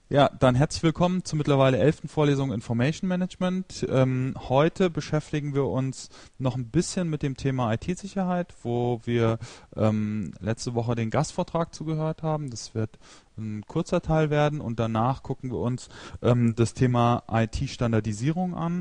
Ja, dann herzlich willkommen zur mittlerweile 11. Vorlesung Information Management. Heute beschäftigen wir uns noch ein bisschen mit dem Thema IT-Sicherheit, wo wir letzte Woche den Gastvortrag zugehört haben. Das wird ein kurzer Teil werden und danach gucken wir uns das Thema IT-Standardisierung an.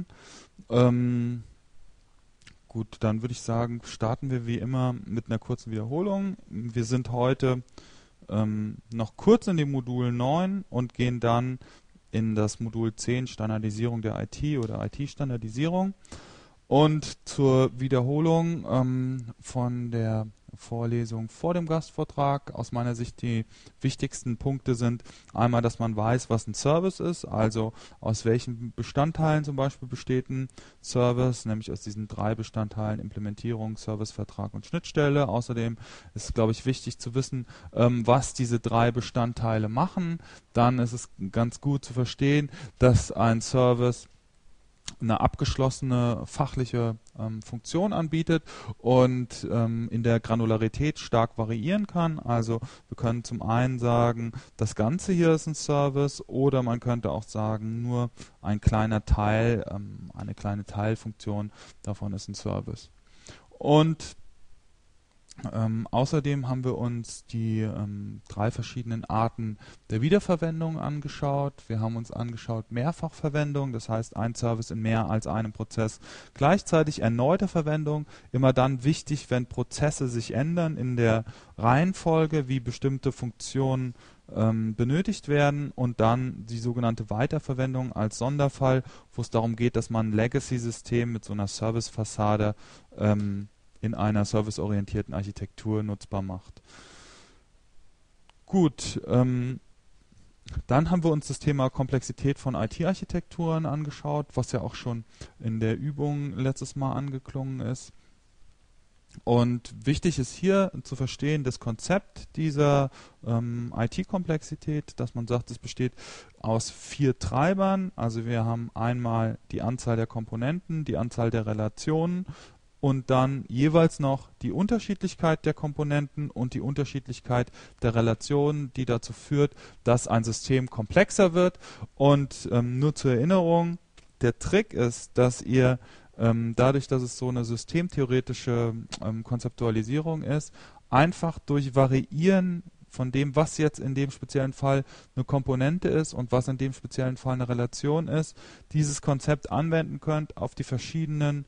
Gut, dann würde ich sagen, starten wir wie immer mit einer kurzen Wiederholung. Wir sind heute noch kurz in dem Modul 9 und gehen dann in das Modul 10 Standardisierung der IT oder IT-Standardisierung. Und zur Wiederholung von der Vorlesung vor dem Gastvortrag aus meiner Sicht die wichtigsten Punkte sind einmal, dass man weiß, was ein Service ist, also aus welchen Bestandteilen zum Beispiel besteht ein Service, nämlich aus diesen 3 Bestandteilen Implementierung, Servicevertrag und Schnittstelle. Außerdem ist, glaube ich, wichtig zu wissen, was diese 3 Bestandteile machen. Dann ist es ganz gut zu verstehen, dass ein Service eine abgeschlossene fachliche Funktion anbietet und in der Granularität stark variieren kann. Also wir können zum einen sagen, das Ganze hier ist ein Service, oder man könnte auch sagen, nur ein kleiner Teil, eine kleine Teilfunktion davon ist ein Service. Und außerdem haben wir uns die 3 verschiedenen Arten der Wiederverwendung angeschaut. Wir haben uns angeschaut Mehrfachverwendung, das heißt ein Service in mehr als einem Prozess gleichzeitig, erneute Verwendung, immer dann wichtig, wenn Prozesse sich ändern in der Reihenfolge, wie bestimmte Funktionen benötigt werden, und dann die sogenannte Weiterverwendung als Sonderfall, wo es darum geht, dass man ein Legacy-System mit so einer Service-Fassade in einer serviceorientierten Architektur nutzbar macht. Gut, dann haben wir uns das Thema Komplexität von IT-Architekturen angeschaut, was ja auch schon in der Übung letztes Mal angeklungen ist. Und wichtig ist hier zu verstehen, das Konzept dieser IT-Komplexität, dass man sagt, es besteht aus 4 Treibern. Also wir haben einmal die Anzahl der Komponenten, die Anzahl der Relationen, und dann jeweils noch die Unterschiedlichkeit der Komponenten und die Unterschiedlichkeit der Relationen, die dazu führt, dass ein System komplexer wird. Und nur zur Erinnerung, der Trick ist, dass ihr dadurch, dass es so eine systemtheoretische Konzeptualisierung ist, einfach durch Variieren von dem, was jetzt in dem speziellen Fall eine Komponente ist und was in dem speziellen Fall eine Relation ist, dieses Konzept anwenden könnt auf die verschiedenen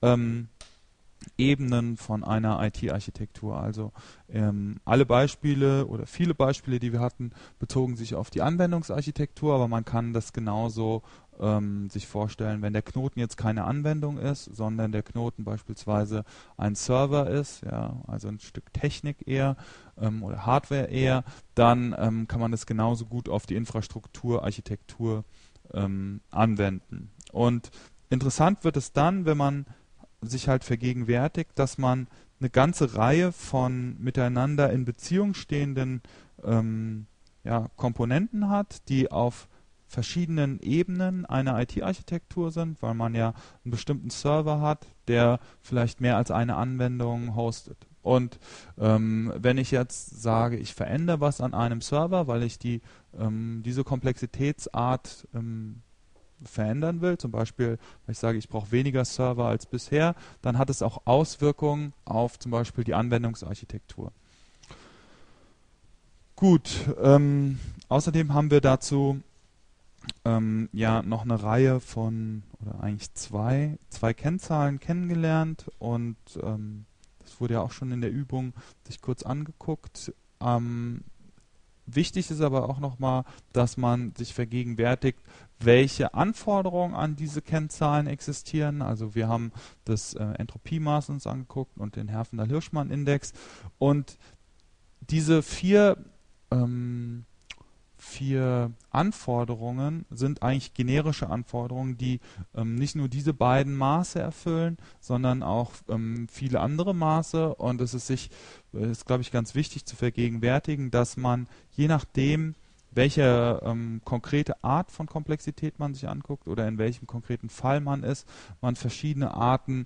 Ebenen von einer IT-Architektur. Also alle Beispiele oder viele Beispiele, die wir hatten, bezogen sich auf die Anwendungsarchitektur, aber man kann das genauso sich vorstellen, wenn der Knoten jetzt keine Anwendung ist, sondern der Knoten beispielsweise ein Server ist, ja, also ein Stück Technik eher oder Hardware eher, dann kann man das genauso gut auf die Infrastrukturarchitektur anwenden. Und interessant wird es dann, wenn man sich halt vergegenwärtigt, dass man eine ganze Reihe von miteinander in Beziehung stehenden Komponenten hat, die auf verschiedenen Ebenen einer IT-Architektur sind, weil man ja einen bestimmten Server hat, der vielleicht mehr als eine Anwendung hostet. Und wenn ich jetzt sage, ich verändere was an einem Server, weil ich diese Komplexitätsart verändern will, zum Beispiel, wenn ich sage, ich brauche weniger Server als bisher, dann hat es auch Auswirkungen auf zum Beispiel die Anwendungsarchitektur. Gut, außerdem haben wir dazu noch eine Reihe von, oder eigentlich zwei Kennzahlen kennengelernt, und das wurde ja auch schon in der Übung sich kurz angeguckt. Wichtig ist aber auch nochmal, dass man sich vergegenwärtigt, welche Anforderungen an diese Kennzahlen existieren. Also wir haben das Entropiemaß uns angeguckt und den Herfindahl-Hirschmann-Index, und diese vier Anforderungen sind eigentlich generische Anforderungen, die nicht nur diese beiden Maße erfüllen, sondern auch viele andere Maße. Und es ist, glaube ich, ganz wichtig zu vergegenwärtigen, dass man je nachdem, welche konkrete Art von Komplexität man sich anguckt oder in welchem konkreten Fall man ist, man verschiedene Arten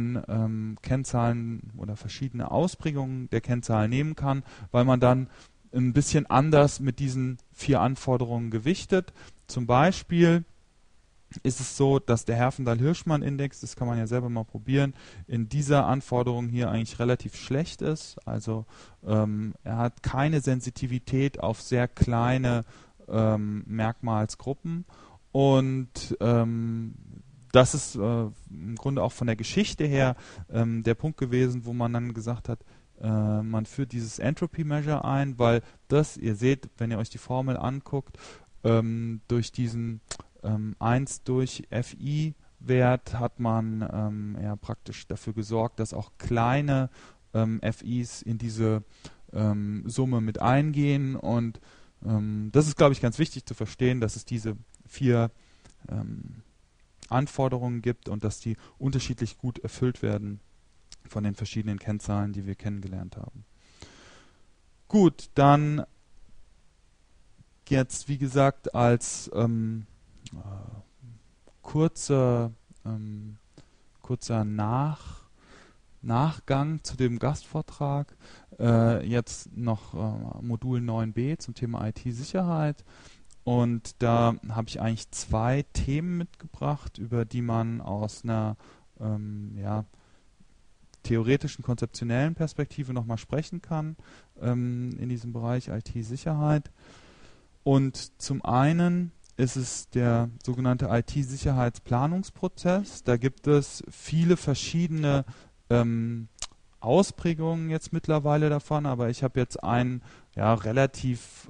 von Kennzahlen oder verschiedene Ausprägungen der Kennzahlen nehmen kann, weil man dann ein bisschen anders mit diesen 4 Anforderungen gewichtet. Zum Beispiel ist es so, dass der Herfindahl-Hirschmann-Index, das kann man ja selber mal probieren, in dieser Anforderung hier eigentlich relativ schlecht ist. Also er hat keine Sensitivität auf sehr kleine Merkmalsgruppen und das ist im Grunde auch von der Geschichte her der Punkt gewesen, wo man dann gesagt hat, man führt dieses Entropy Measure ein, weil das, ihr seht, wenn ihr euch die Formel anguckt, durch diesen 1 durch FI-Wert hat man ja praktisch dafür gesorgt, dass auch kleine FIs in diese Summe mit eingehen und das ist, glaube ich, ganz wichtig zu verstehen, dass es diese 4 Anforderungen gibt und dass die unterschiedlich gut erfüllt werden von den verschiedenen Kennzahlen, die wir kennengelernt haben. Gut, dann jetzt, wie gesagt, als kurzer Nachgang zu dem Gastvortrag jetzt noch Modul 9b zum Thema IT-Sicherheit. Und da habe ich eigentlich 2 Themen mitgebracht, über die man aus einer theoretischen, konzeptionellen Perspektive nochmal sprechen kann in diesem Bereich IT-Sicherheit. Und zum einen ist es der sogenannte IT-Sicherheitsplanungsprozess. Da gibt es viele verschiedene Ausprägungen jetzt mittlerweile davon, aber ich habe jetzt einen relativ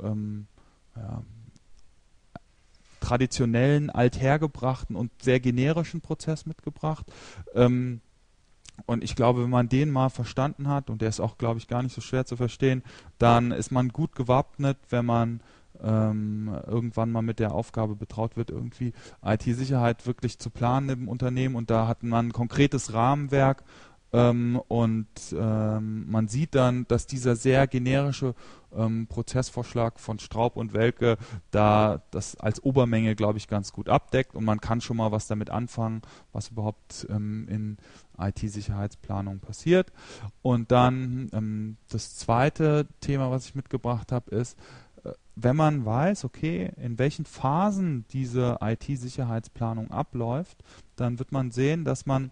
traditionellen, althergebrachten und sehr generischen Prozess mitgebracht. Und ich glaube, wenn man den mal verstanden hat, und der ist auch, glaube ich, gar nicht so schwer zu verstehen, dann ist man gut gewappnet, wenn man irgendwann mal mit der Aufgabe betraut wird, irgendwie IT-Sicherheit wirklich zu planen im Unternehmen. Und da hat man ein konkretes Rahmenwerk und man sieht dann, dass dieser sehr generische Prozessvorschlag von Straub und Welke da das als Obermenge, glaube ich, ganz gut abdeckt und man kann schon mal was damit anfangen, was überhaupt in IT-Sicherheitsplanung passiert. Und dann das zweite Thema, was ich mitgebracht habe, ist, wenn man weiß, okay, in welchen Phasen diese IT-Sicherheitsplanung abläuft, dann wird man sehen, dass man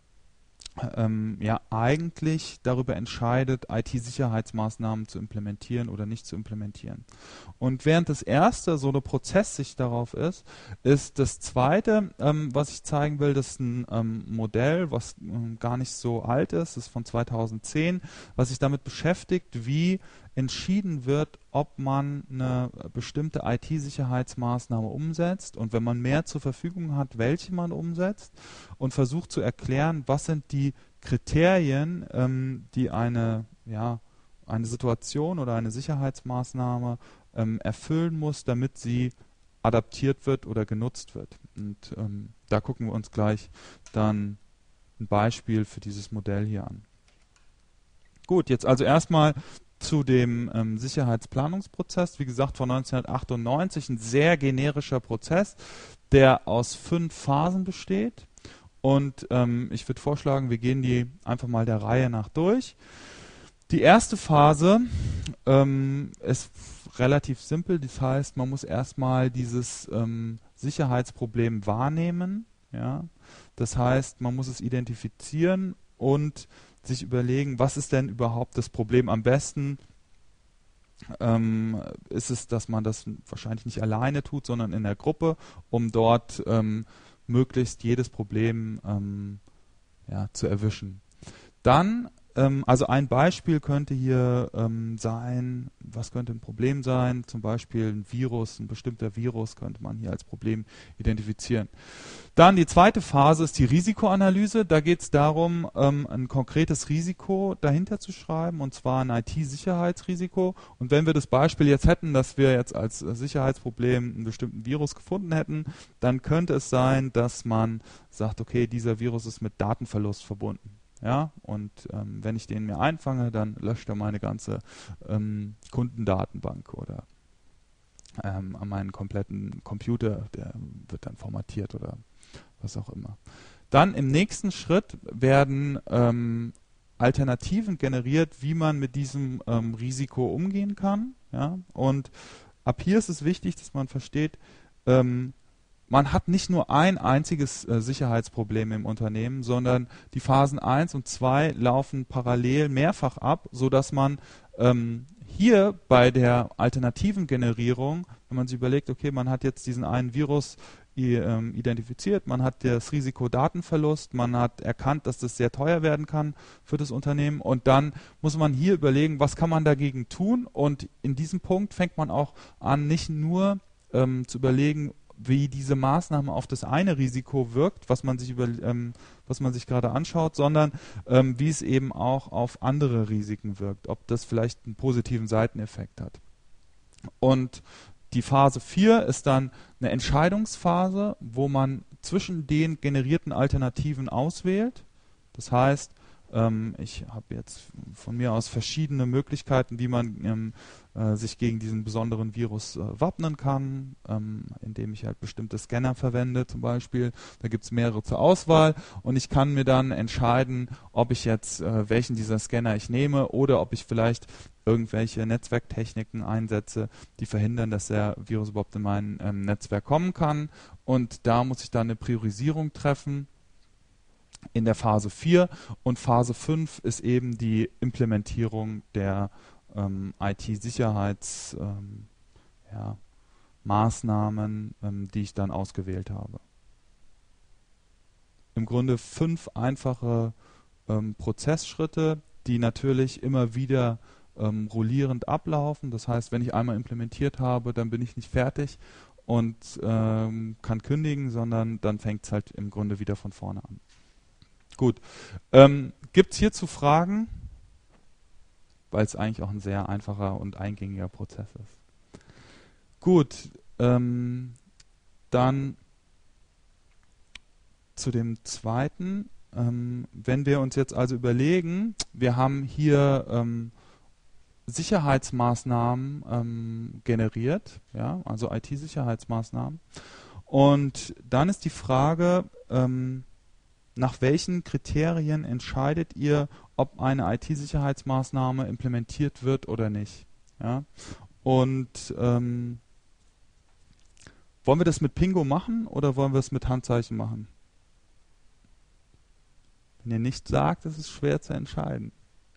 eigentlich darüber entscheidet, IT-Sicherheitsmaßnahmen zu implementieren oder nicht zu implementieren. Und während das erste so eine Prozesssicht darauf ist das zweite, was ich zeigen will, das ist ein Modell, was gar nicht so alt ist, das ist von 2010, was sich damit beschäftigt, wie entschieden wird, ob man eine bestimmte IT-Sicherheitsmaßnahme umsetzt und wenn man mehr zur Verfügung hat, welche man umsetzt und versucht zu erklären, was sind die Kriterien, die eine Situation oder eine Sicherheitsmaßnahme erfüllen muss, damit sie adaptiert wird oder genutzt wird. Und da gucken wir uns gleich dann ein Beispiel für dieses Modell hier an. Gut, jetzt also erstmal zu dem Sicherheitsplanungsprozess, wie gesagt von 1998, ein sehr generischer Prozess, der aus 5 Phasen besteht und ich würde vorschlagen, wir gehen die einfach mal der Reihe nach durch. Die erste Phase ist relativ simpel, das heißt, man muss erstmal dieses Sicherheitsproblem wahrnehmen, ja? Das heißt, man muss es identifizieren und sich überlegen, was ist denn überhaupt das Problem am besten? Ist es, dass man das wahrscheinlich nicht alleine tut, sondern in der Gruppe, um dort möglichst jedes Problem zu erwischen. Dann, also ein Beispiel könnte hier sein, was könnte ein Problem sein? Zum Beispiel ein Virus, ein bestimmter Virus könnte man hier als Problem identifizieren. Dann die zweite Phase ist die Risikoanalyse. Da geht es darum, ein konkretes Risiko dahinter zu schreiben, und zwar ein IT-Sicherheitsrisiko. Und wenn wir das Beispiel jetzt hätten, dass wir jetzt als Sicherheitsproblem einen bestimmten Virus gefunden hätten, dann könnte es sein, dass man sagt, okay, dieser Virus ist mit Datenverlust verbunden. Ja, und wenn ich den mir einfange, dann löscht er meine ganze Kundendatenbank oder meinen kompletten Computer, der wird dann formatiert oder was auch immer. Dann im nächsten Schritt werden Alternativen generiert, wie man mit diesem Risiko umgehen kann. Ja? Und ab hier ist es wichtig, dass man versteht, man hat nicht nur ein einziges Sicherheitsproblem im Unternehmen, sondern die Phasen 1 und 2 laufen parallel mehrfach ab, sodass man hier bei der alternativen Generierung, wenn man sich überlegt, okay, man hat jetzt diesen einen Virus identifiziert, man hat das Risiko Datenverlust, man hat erkannt, dass das sehr teuer werden kann für das Unternehmen und dann muss man hier überlegen, was kann man dagegen tun, und in diesem Punkt fängt man auch an, nicht nur zu überlegen, wie diese Maßnahme auf das eine Risiko wirkt, was man sich gerade anschaut, sondern wie es eben auch auf andere Risiken wirkt, ob das vielleicht einen positiven Seiteneffekt hat. Und die Phase 4 ist dann eine Entscheidungsphase, wo man zwischen den generierten Alternativen auswählt. Das heißt, ich habe jetzt von mir aus verschiedene Möglichkeiten, wie man sich gegen diesen besonderen Virus wappnen kann, indem ich halt bestimmte Scanner verwende zum Beispiel. Da gibt es mehrere zur Auswahl und ich kann mir dann entscheiden, ob ich jetzt welchen dieser Scanner ich nehme oder ob ich vielleicht irgendwelche Netzwerktechniken einsetze, die verhindern, dass der Virus überhaupt in mein Netzwerk kommen kann. Und da muss ich dann eine Priorisierung treffen in der Phase 4, und Phase 5 ist eben die Implementierung der IT-Sicherheitsmaßnahmen, die ich dann ausgewählt habe. Im Grunde 5 einfache Prozessschritte, die natürlich immer wieder rollierend ablaufen. Das heißt, wenn ich einmal implementiert habe, dann bin ich nicht fertig und kann kündigen, sondern dann fängt es halt im Grunde wieder von vorne an. Gut. Gibt es hierzu Fragen? Weil es eigentlich auch ein sehr einfacher und eingängiger Prozess ist. Gut. Dann zu dem zweiten. Wenn wir uns jetzt also überlegen, wir haben hier Sicherheitsmaßnahmen generiert, ja, also IT-Sicherheitsmaßnahmen. Und dann ist die Frage, nach welchen Kriterien entscheidet ihr, ob eine IT-Sicherheitsmaßnahme implementiert wird oder nicht? Ja? Und wollen wir das mit Pingo machen oder wollen wir es mit Handzeichen machen? Wenn ihr nicht sagt, ist es schwer zu entscheiden.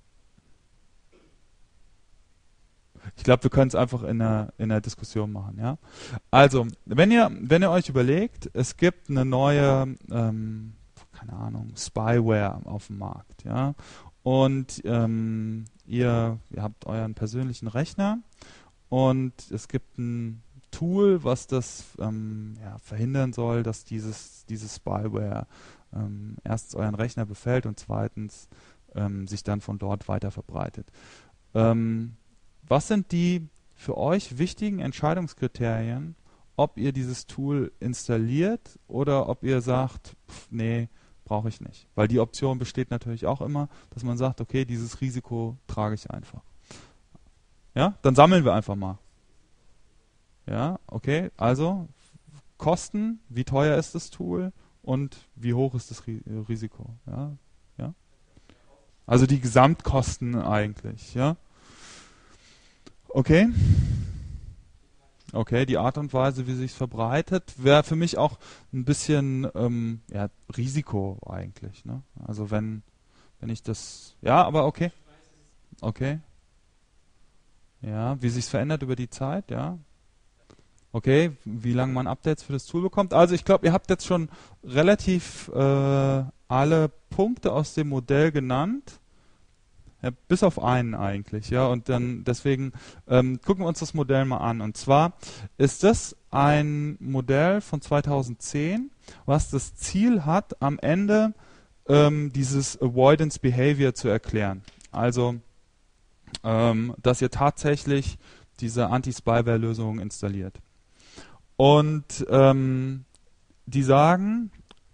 Ich glaube, wir können es einfach in der Diskussion machen. Ja? Also, wenn ihr euch überlegt, es gibt eine neue keine Ahnung, Spyware auf dem Markt, ja. Und ihr habt euren persönlichen Rechner und es gibt ein Tool, was das verhindern soll, dass dieses Spyware erstens euren Rechner befällt und zweitens sich dann von dort weiter verbreitet. Was sind die für euch wichtigen Entscheidungskriterien, ob ihr dieses Tool installiert oder ob ihr sagt, nee, brauche ich nicht. Weil die Option besteht natürlich auch immer, dass man sagt, okay, dieses Risiko trage ich einfach. Ja, dann sammeln wir einfach mal. Ja, okay, also Kosten, wie teuer ist das Tool und wie hoch ist das Risiko. Ja, ja. Also die Gesamtkosten eigentlich, ja. Okay. Okay, die Art und Weise, wie sich verbreitet, wäre für mich auch ein bisschen Risiko eigentlich. Ne? Also wenn ich das, ja, aber okay, okay, ja, wie sich es verändert über die Zeit, ja, okay, wie lange man Updates für das Tool bekommt. Also ich glaube, ihr habt jetzt schon relativ alle Punkte aus dem Modell genannt. Ja, bis auf einen eigentlich, ja, und dann deswegen gucken wir uns das Modell mal an. Und zwar ist das ein Modell von 2010, was das Ziel hat, am Ende dieses Avoidance Behavior zu erklären. Also, dass ihr tatsächlich diese Anti-Spyware-Lösung installiert. Und die sagen,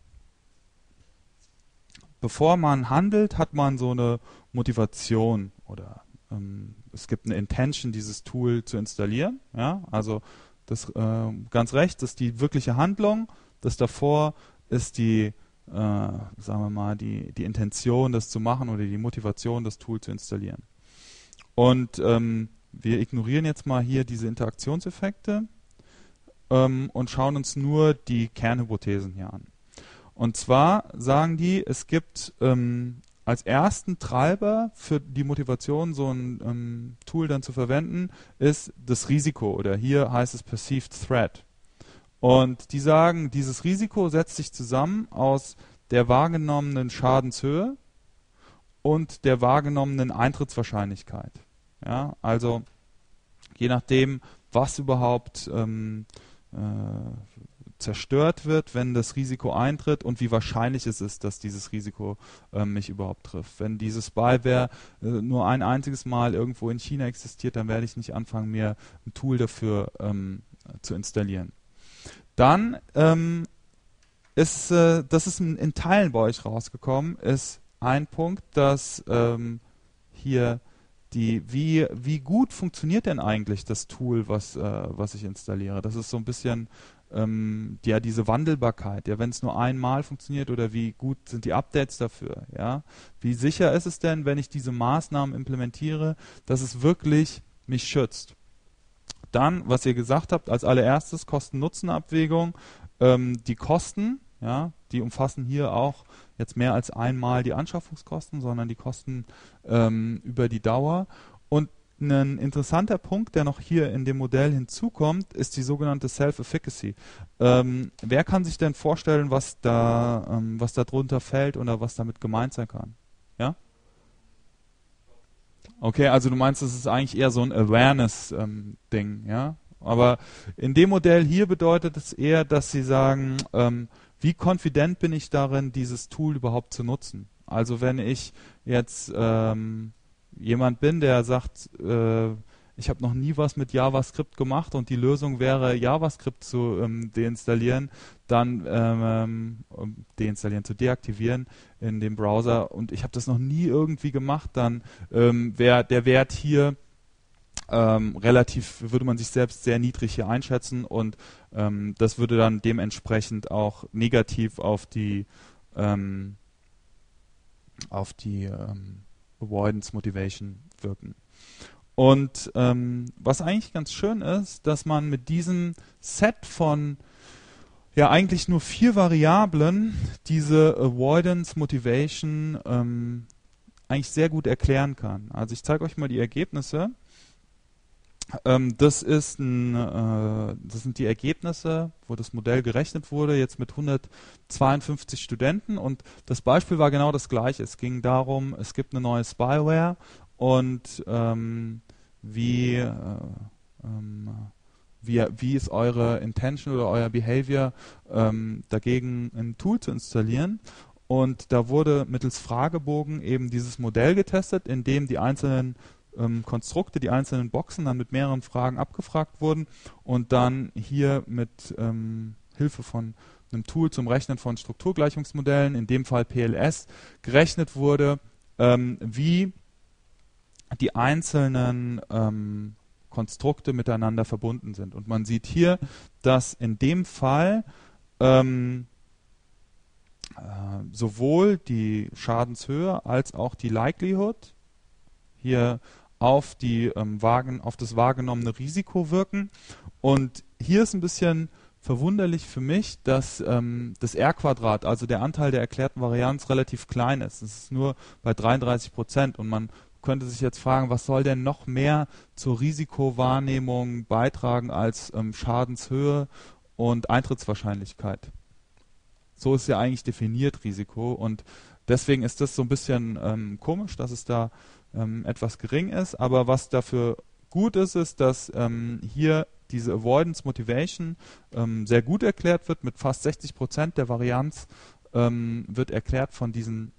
bevor man handelt, hat man so eine Motivation oder es gibt eine Intention, dieses Tool zu installieren. Ja? Also das ganz rechts ist die wirkliche Handlung, das davor ist die, sagen wir mal, die Intention, das zu machen oder die Motivation, das Tool zu installieren. Und wir ignorieren jetzt mal hier diese Interaktionseffekte und schauen uns nur die Kernhypothesen hier an. Und zwar sagen die, es gibt als ersten Treiber für die Motivation, so ein Tool dann zu verwenden, ist das Risiko, oder hier heißt es Perceived Threat. Und die sagen, dieses Risiko setzt sich zusammen aus der wahrgenommenen Schadenshöhe und der wahrgenommenen Eintrittswahrscheinlichkeit. Ja, also je nachdem, was überhaupt zerstört wird, wenn das Risiko eintritt und wie wahrscheinlich es ist, dass dieses Risiko mich überhaupt trifft. Wenn diese Spyware nur ein einziges Mal irgendwo in China existiert, dann werde ich nicht anfangen, mir ein Tool dafür zu installieren. Dann das ist in Teilen bei euch rausgekommen, ist ein Punkt, dass hier wie gut funktioniert denn eigentlich das Tool, was ich installiere? Das ist so ein bisschen diese Wandelbarkeit, ja, wenn es nur einmal funktioniert, oder wie gut sind die Updates dafür, ja? Wie sicher ist es denn, wenn ich diese Maßnahmen implementiere, dass es wirklich mich schützt? Dann, was ihr gesagt habt, als allererstes Kosten-Nutzen-Abwägung, die Kosten, ja, die umfassen hier auch jetzt mehr als einmal die Anschaffungskosten, sondern die Kosten über die Dauer. Und ein interessanter Punkt, der noch hier in dem Modell hinzukommt, ist die sogenannte Self-Efficacy. Wer kann sich denn vorstellen, was da drunter fällt oder was damit gemeint sein kann? Ja? Okay, also du meinst, das ist eigentlich eher so ein Awareness-Ding, ja? Aber in dem Modell hier bedeutet es eher, dass sie sagen, wie confident bin ich darin, dieses Tool überhaupt zu nutzen? Also wenn ich jetzt jemand bin, der sagt, ich habe noch nie was mit JavaScript gemacht und die Lösung wäre, JavaScript zu deinstallieren, dann zu deaktivieren in dem Browser, und ich habe das noch nie irgendwie gemacht, dann wäre der Wert hier würde man sich selbst sehr niedrig hier einschätzen, und das würde dann dementsprechend auch negativ auf die Avoidance Motivation wirken. Und was eigentlich ganz schön ist, dass man mit diesem Set von eigentlich nur 4 Variablen diese Avoidance Motivation eigentlich sehr gut erklären kann. Also ich zeige euch mal die Ergebnisse. Das sind die Ergebnisse, wo das Modell gerechnet wurde, jetzt mit 152 Studenten, und das Beispiel war genau das gleiche. Es ging darum, es gibt eine neue Spyware, und wie ist eure Intention oder euer Behavior, dagegen ein Tool zu installieren. Und da wurde mittels Fragebogen eben dieses Modell getestet, in dem die einzelnen Konstrukte, die einzelnen Boxen dann mit mehreren Fragen abgefragt wurden und dann hier mit Hilfe von einem Tool zum Rechnen von Strukturgleichungsmodellen, in dem Fall PLS, gerechnet wurde, wie die einzelnen Konstrukte miteinander verbunden sind. Und man sieht hier, dass in dem Fall sowohl die Schadenshöhe als auch die Likelihood hier auf das wahrgenommene Risiko wirken. Und hier ist ein bisschen verwunderlich für mich, dass das R-Quadrat, also der Anteil der erklärten Varianz, relativ klein ist. Es ist nur bei 33%, und man könnte sich jetzt fragen, was soll denn noch mehr zur Risikowahrnehmung beitragen als Schadenshöhe und Eintrittswahrscheinlichkeit? So ist ja eigentlich definiert Risiko, und deswegen ist das so ein bisschen komisch, dass es da etwas gering ist, aber was dafür gut ist, ist, dass hier diese Avoidance Motivation sehr gut erklärt wird, mit fast 60% der Varianz wird erklärt von diesen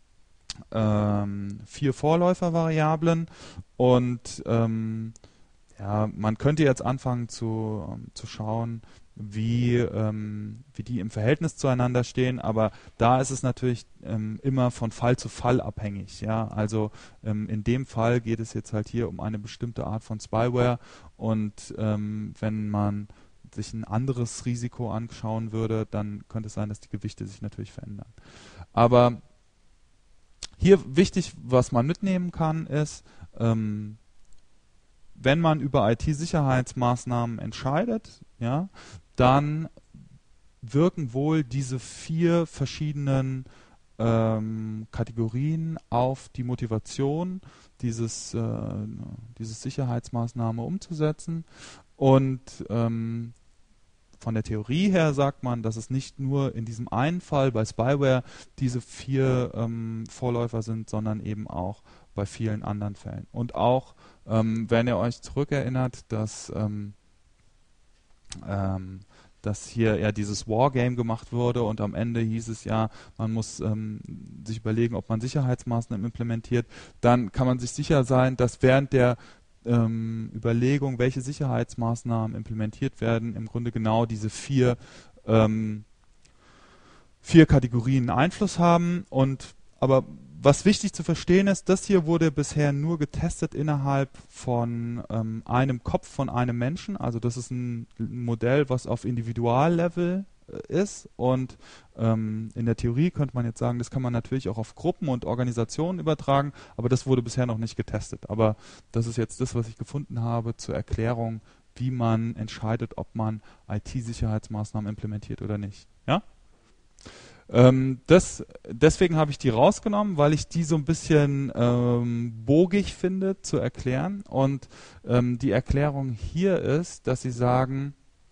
4 Vorläufervariablen, und man könnte jetzt anfangen zu schauen, wie die im Verhältnis zueinander stehen, aber da ist es natürlich immer von Fall zu Fall abhängig. Ja? Also in dem Fall geht es jetzt halt hier um eine bestimmte Art von Spyware, und wenn man sich ein anderes Risiko anschauen würde, dann könnte es sein, dass die Gewichte sich natürlich verändern. Aber hier wichtig, was man mitnehmen kann, ist, wenn man über IT-Sicherheitsmaßnahmen entscheidet, ja, dann wirken wohl diese 4 verschiedenen Kategorien auf die Motivation, diese Sicherheitsmaßnahme umzusetzen. Und von der Theorie her sagt man, dass es nicht nur in diesem einen Fall bei Spyware diese 4 Vorläufer sind, sondern eben auch bei vielen anderen Fällen. Und auch, wenn ihr euch zurückerinnert, dass hier ja dieses Wargame gemacht wurde und am Ende hieß es ja, man muss sich überlegen, ob man Sicherheitsmaßnahmen implementiert, dann kann man sich sicher sein, dass während der Überlegung, welche Sicherheitsmaßnahmen implementiert werden, im Grunde genau diese 4 Kategorien Einfluss haben. Aber was wichtig zu verstehen ist, das hier wurde bisher nur getestet innerhalb von einem Kopf von einem Menschen. Also das ist ein Modell, was auf Individuallevel ist. Und in der Theorie könnte man jetzt sagen, das kann man natürlich auch auf Gruppen und Organisationen übertragen, aber das wurde bisher noch nicht getestet. Aber das ist jetzt das, was ich gefunden habe zur Erklärung, wie man entscheidet, ob man IT-Sicherheitsmaßnahmen implementiert oder nicht. Ja? Deswegen habe ich die rausgenommen, weil ich die so ein bisschen bogig finde zu erklären. Und die Erklärung hier ist, dass sie sagen,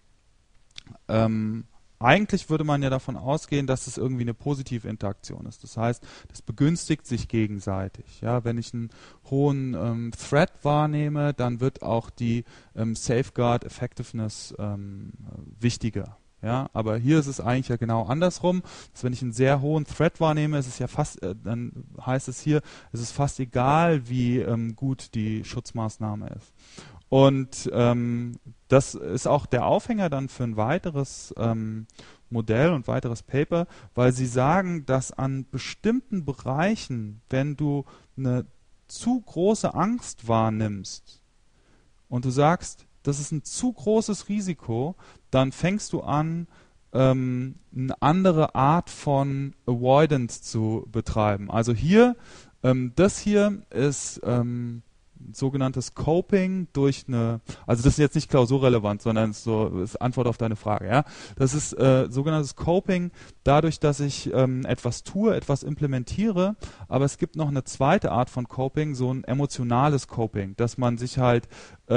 eigentlich würde man ja davon ausgehen, dass es irgendwie eine positive Interaktion ist. Das heißt, das begünstigt sich gegenseitig. Ja, wenn ich einen hohen Threat wahrnehme, dann wird auch die Safeguard Effectiveness wichtiger. Ja, aber hier ist es eigentlich ja genau andersrum. Dass wenn ich einen sehr hohen Threat wahrnehme, ist es ja fast, dann heißt es hier, es ist fast egal, wie gut die Schutzmaßnahme ist. Und das ist auch der Aufhänger dann für ein weiteres Modell und weiteres Paper, weil sie sagen, dass an bestimmten Bereichen, wenn du eine zu große Angst wahrnimmst und du sagst, das ist ein zu großes Risiko, dann fängst du an, eine andere Art von Avoidance zu betreiben. Also hier, das hier ist sogenanntes Coping durch also das ist jetzt nicht klausurrelevant, sondern ist Antwort auf deine Frage. Ja, das ist sogenanntes Coping dadurch, dass ich etwas tue, etwas implementiere. Aber es gibt noch eine zweite Art von Coping, so ein emotionales Coping, dass man sich halt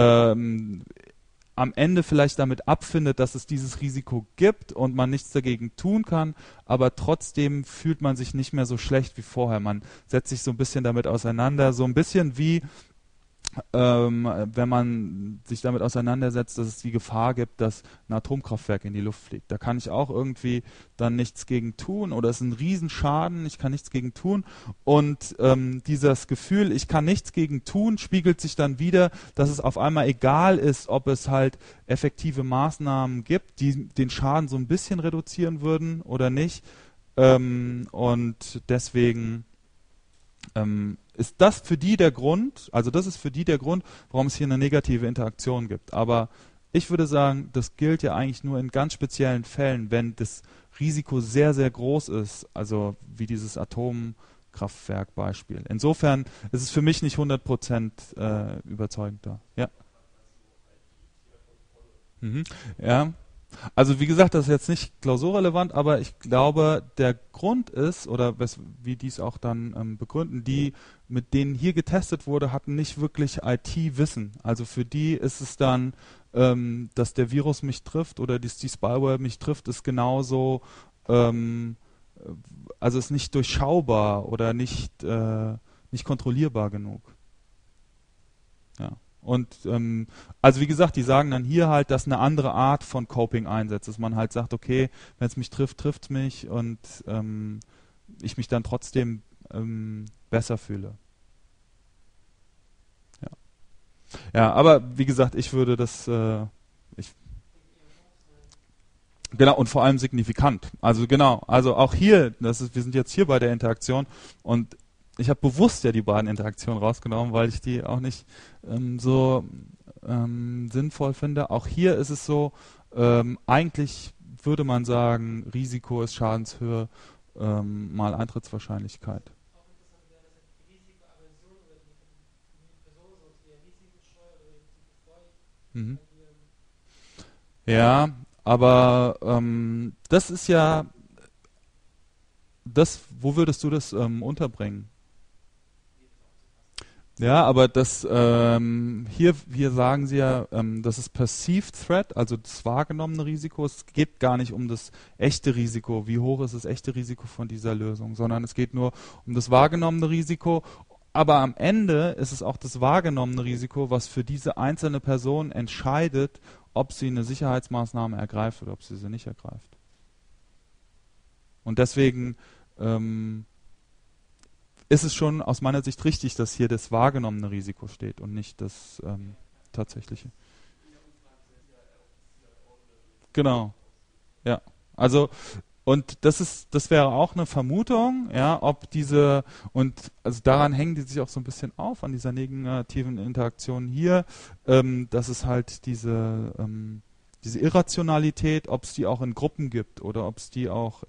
am Ende vielleicht damit abfindet, dass es dieses Risiko gibt und man nichts dagegen tun kann, aber trotzdem fühlt man sich nicht mehr so schlecht wie vorher. Man setzt sich so ein bisschen damit auseinander, so ein bisschen wie wenn man sich damit auseinandersetzt, dass es die Gefahr gibt, dass ein Atomkraftwerk in die Luft fliegt. Da kann ich auch irgendwie dann nichts gegen tun oder es ist ein Riesenschaden, ich kann nichts gegen tun und dieses Gefühl, ich kann nichts gegen tun, spiegelt sich dann wieder, dass es auf einmal egal ist, ob es halt effektive Maßnahmen gibt, die den Schaden so ein bisschen reduzieren würden oder nicht und deswegen ist das für die der Grund, also das ist für die der Grund, warum es hier eine negative Interaktion gibt. Aber ich würde sagen, das gilt ja eigentlich nur in ganz speziellen Fällen, wenn das Risiko sehr, sehr groß ist, also wie dieses Atomkraftwerk-Beispiel. Insofern ist es für mich nicht 100% überzeugender. Ja. Mhm. Ja. Also wie gesagt, das ist jetzt nicht klausurrelevant, aber ich glaube, der Grund ist, oder wie die es auch dann begründen, die, mit denen hier getestet wurde, hatten nicht wirklich IT-Wissen. Also für die ist es dann, dass der Virus mich trifft oder die Spyware mich trifft, ist genauso, also ist nicht durchschaubar oder nicht kontrollierbar genug. Ja. Und also wie gesagt, die sagen dann hier halt, dass eine andere Art von Coping einsetzt, dass man halt sagt, okay, wenn es mich trifft, trifft es mich und ich mich dann trotzdem besser fühle. Ja. Ja, aber wie gesagt, ich würde das genau und vor allem signifikant. Also genau, also auch hier, wir sind jetzt hier bei der Interaktion und ich habe bewusst ja die beiden Interaktionen rausgenommen, weil ich die auch nicht so sinnvoll finde. Auch hier ist es so, eigentlich würde man sagen, Risiko ist Schadenshöhe mal Eintrittswahrscheinlichkeit. Mhm. Ja, aber das ist ja das, wo würdest du das unterbringen? Ja, aber das hier sagen sie ja, das ist Perceived Threat, also das wahrgenommene Risiko. Es geht gar nicht um das echte Risiko, wie hoch ist das echte Risiko von dieser Lösung, sondern es geht nur um das wahrgenommene Risiko. Aber am Ende ist es auch das wahrgenommene Risiko, was für diese einzelne Person entscheidet, ob sie eine Sicherheitsmaßnahme ergreift oder ob sie sie nicht ergreift. Und deswegen ist es schon aus meiner Sicht richtig, dass hier das wahrgenommene Risiko steht und nicht das tatsächliche. Genau, ja. Also und das wäre auch eine Vermutung, ja, ob diese und also daran hängen die sich auch so ein bisschen auf an dieser negativen Interaktion hier, dass es halt diese Irrationalität, ob es die auch in Gruppen gibt oder ob es die auch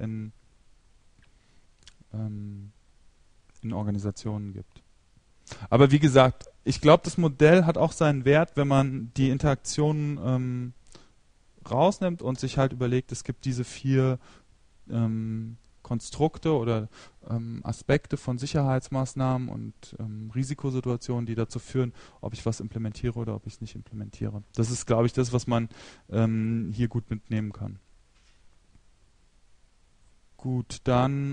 ähm, in Organisationen gibt. Aber wie gesagt, ich glaube, das Modell hat auch seinen Wert, wenn man die Interaktionen rausnimmt und sich halt überlegt, es gibt diese vier Konstrukte oder Aspekte von Sicherheitsmaßnahmen und Risikosituationen, die dazu führen, ob ich was implementiere oder ob ich es nicht implementiere. Das ist, glaube ich, das, was man hier gut mitnehmen kann. Gut, dann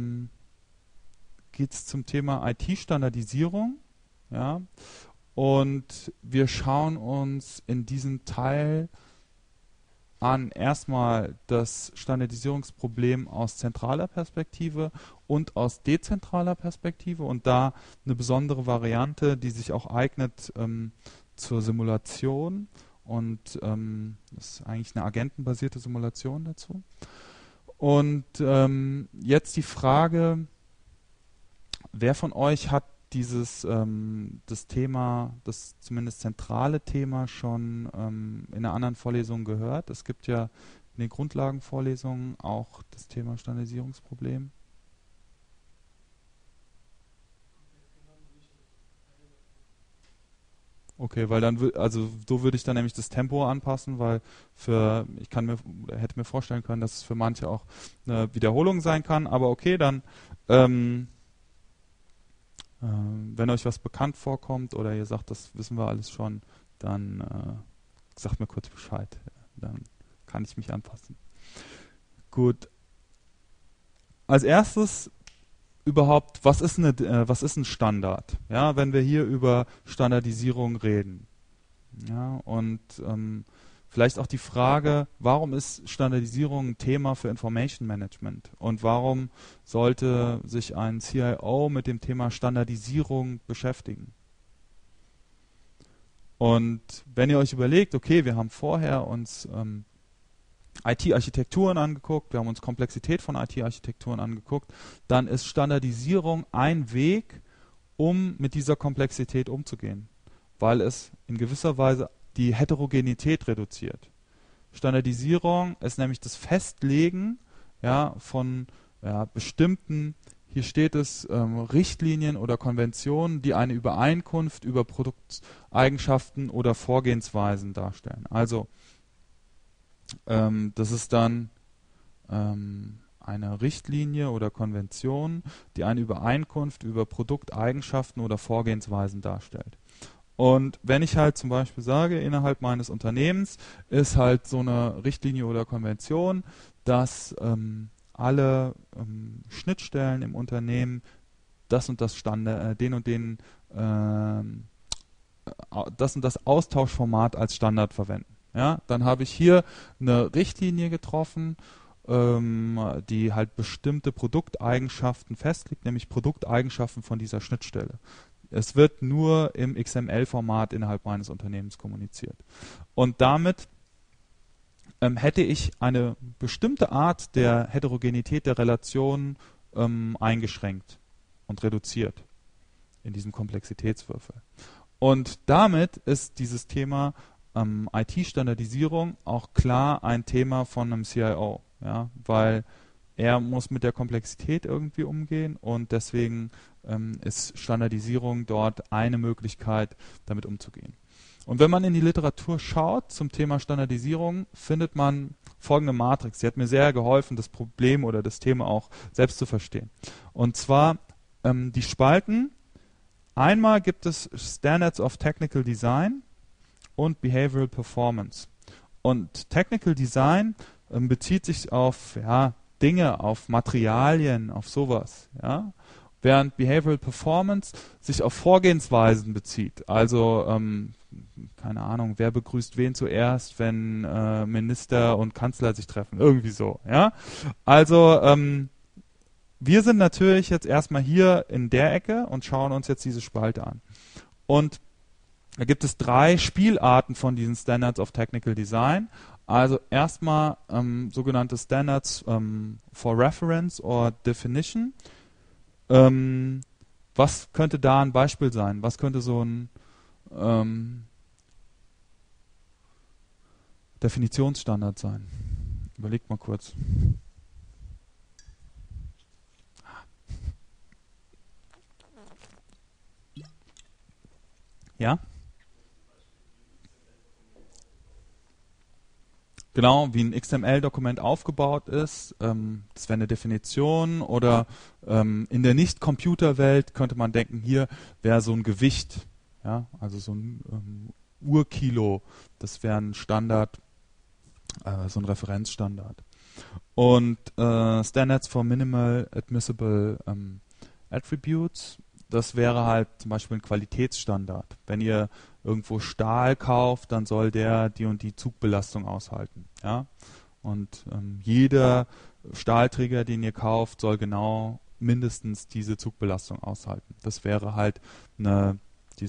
geht es zum Thema IT-Standardisierung. Ja, und wir schauen uns in diesem Teil an erstmal das Standardisierungsproblem aus zentraler Perspektive und aus dezentraler Perspektive und da eine besondere Variante, die sich auch eignet zur Simulation und das ist eigentlich eine agentenbasierte Simulation dazu. Und jetzt die Frage, wer von euch hat das Thema, das zumindest zentrale Thema schon in einer anderen Vorlesung gehört? Es gibt ja in den Grundlagenvorlesungen auch das Thema Standardisierungsproblem. Okay, weil dann also so würde ich dann nämlich das Tempo anpassen, weil ich kann mir hätte mir vorstellen können, dass es für manche auch eine Wiederholung sein kann, aber okay, dann wenn euch was bekannt vorkommt oder ihr sagt, das wissen wir alles schon, dann sagt mir kurz Bescheid. Dann kann ich mich anpassen. Gut. Als erstes überhaupt, was ist ein Standard? Ja, wenn wir hier über Standardisierung reden. Ja, und vielleicht auch die Frage, warum ist Standardisierung ein Thema für Information Management? Und warum sollte sich ein CIO mit dem Thema Standardisierung beschäftigen? Und wenn ihr euch überlegt, okay, wir haben vorher uns IT-Architekturen angeguckt, wir haben uns Komplexität von IT-Architekturen angeguckt, dann ist Standardisierung ein Weg, um mit dieser Komplexität umzugehen, weil es in gewisser Weise die Heterogenität reduziert. Standardisierung ist nämlich das Festlegen, ja, von bestimmten, hier steht es, Richtlinien oder Konventionen, die eine Übereinkunft über Produkteigenschaften oder Vorgehensweisen darstellen. Also das ist dann eine Richtlinie oder Konvention, die eine Übereinkunft über Produkteigenschaften oder Vorgehensweisen darstellt. Und wenn ich halt zum Beispiel sage, innerhalb meines Unternehmens ist halt so eine Richtlinie oder Konvention, dass alle Schnittstellen im Unternehmen das und das Standard, das und das Austauschformat als Standard verwenden. Ja, dann habe ich hier eine Richtlinie getroffen, die halt bestimmte Produkteigenschaften festlegt, nämlich Produkteigenschaften von dieser Schnittstelle. Es wird nur im XML-Format innerhalb meines Unternehmens kommuniziert. Und damit hätte ich eine bestimmte Art der Heterogenität der Relationen eingeschränkt und reduziert in diesem Komplexitätswürfel. Und damit ist dieses Thema IT-Standardisierung auch klar ein Thema von einem CIO, ja, weil er muss mit der Komplexität irgendwie umgehen und deswegen ist Standardisierung dort eine Möglichkeit, damit umzugehen. Und wenn man in die Literatur schaut zum Thema Standardisierung, findet man folgende Matrix. Die hat mir sehr geholfen, das Problem oder das Thema auch selbst zu verstehen. Und zwar die Spalten. Einmal gibt es Standards of Technical Design und Behavioral Performance. Und Technical Design bezieht sich auf Dinge, auf Materialien, auf sowas. Ja? Während Behavioral Performance sich auf Vorgehensweisen bezieht. Also, keine Ahnung, wer begrüßt wen zuerst, wenn Minister und Kanzler sich treffen. Irgendwie so. Ja? Also, wir sind natürlich jetzt erstmal hier in der Ecke und schauen uns jetzt diese Spalte an. Und da gibt es 3 Spielarten von diesen Standards of Technical Design. Also erstmal sogenannte Standards for Reference or Definition. Was könnte da ein Beispiel sein? Was könnte so ein Definitionsstandard sein? Überlegt mal kurz. Ja? Genau, wie ein XML-Dokument aufgebaut ist. Das wäre eine Definition. Oder in der Nicht-Computerwelt könnte man denken, hier wäre so ein Gewicht. Ja? Also so ein Urkilo. Das wäre ein Standard, so ein Referenzstandard. Und Standards for Minimal Admissible Attributes. Das wäre halt zum Beispiel ein Qualitätsstandard. Wenn ihr irgendwo Stahl kauft, dann soll der die und die Zugbelastung aushalten. Ja? Und jeder Stahlträger, den ihr kauft, soll genau mindestens diese Zugbelastung aushalten. Das wäre halt ein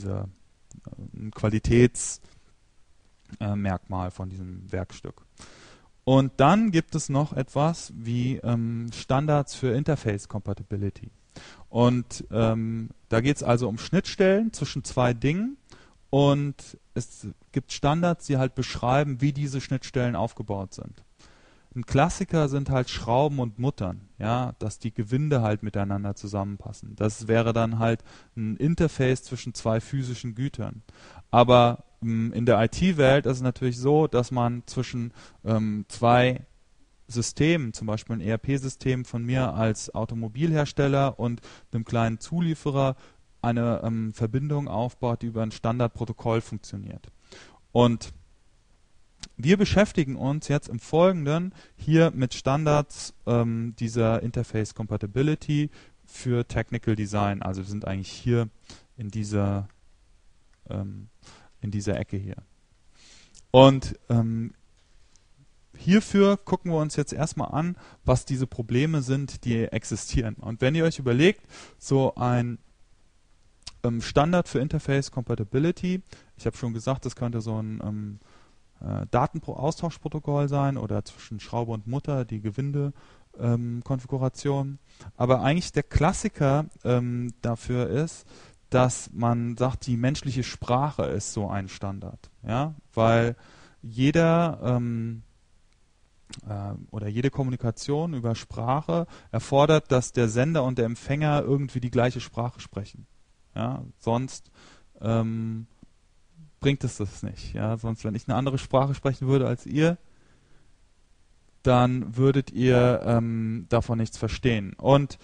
Qualitätsmerkmal von diesem Werkstück. Und dann gibt es noch etwas wie Standards für Interface Compatibility. Und da geht es also um Schnittstellen zwischen 2 Dingen und es gibt Standards, die halt beschreiben, wie diese Schnittstellen aufgebaut sind. Ein Klassiker sind halt Schrauben und Muttern, ja, dass die Gewinde halt miteinander zusammenpassen. Das wäre dann halt ein Interface zwischen 2 physischen Gütern. Aber in der IT-Welt ist es natürlich so, dass man zwischen 2 Systemen, zum Beispiel ein ERP-System von mir als Automobilhersteller und einem kleinen Zulieferer, eine Verbindung aufbaut, die über ein Standardprotokoll funktioniert. Und wir beschäftigen uns jetzt im Folgenden hier mit Standards dieser Interface Compatibility für Technical Design. Also wir sind eigentlich hier in dieser Ecke hier. Und hierfür gucken wir uns jetzt erstmal an, was diese Probleme sind, die existieren. Und wenn ihr euch überlegt, so ein Standard für Interface Compatibility, ich habe schon gesagt, das könnte so ein Datenaustauschprotokoll sein oder zwischen Schraube und Mutter die Gewinde-Konfiguration. Aber eigentlich der Klassiker dafür ist, dass man sagt, die menschliche Sprache ist so ein Standard. Ja? Weil jeder oder jede Kommunikation über Sprache erfordert, dass der Sender und der Empfänger irgendwie die gleiche Sprache sprechen. Ja? Sonst bringt es das nicht. Ja? Sonst, wenn ich eine andere Sprache sprechen würde als ihr, dann würdet ihr davon nichts verstehen. Und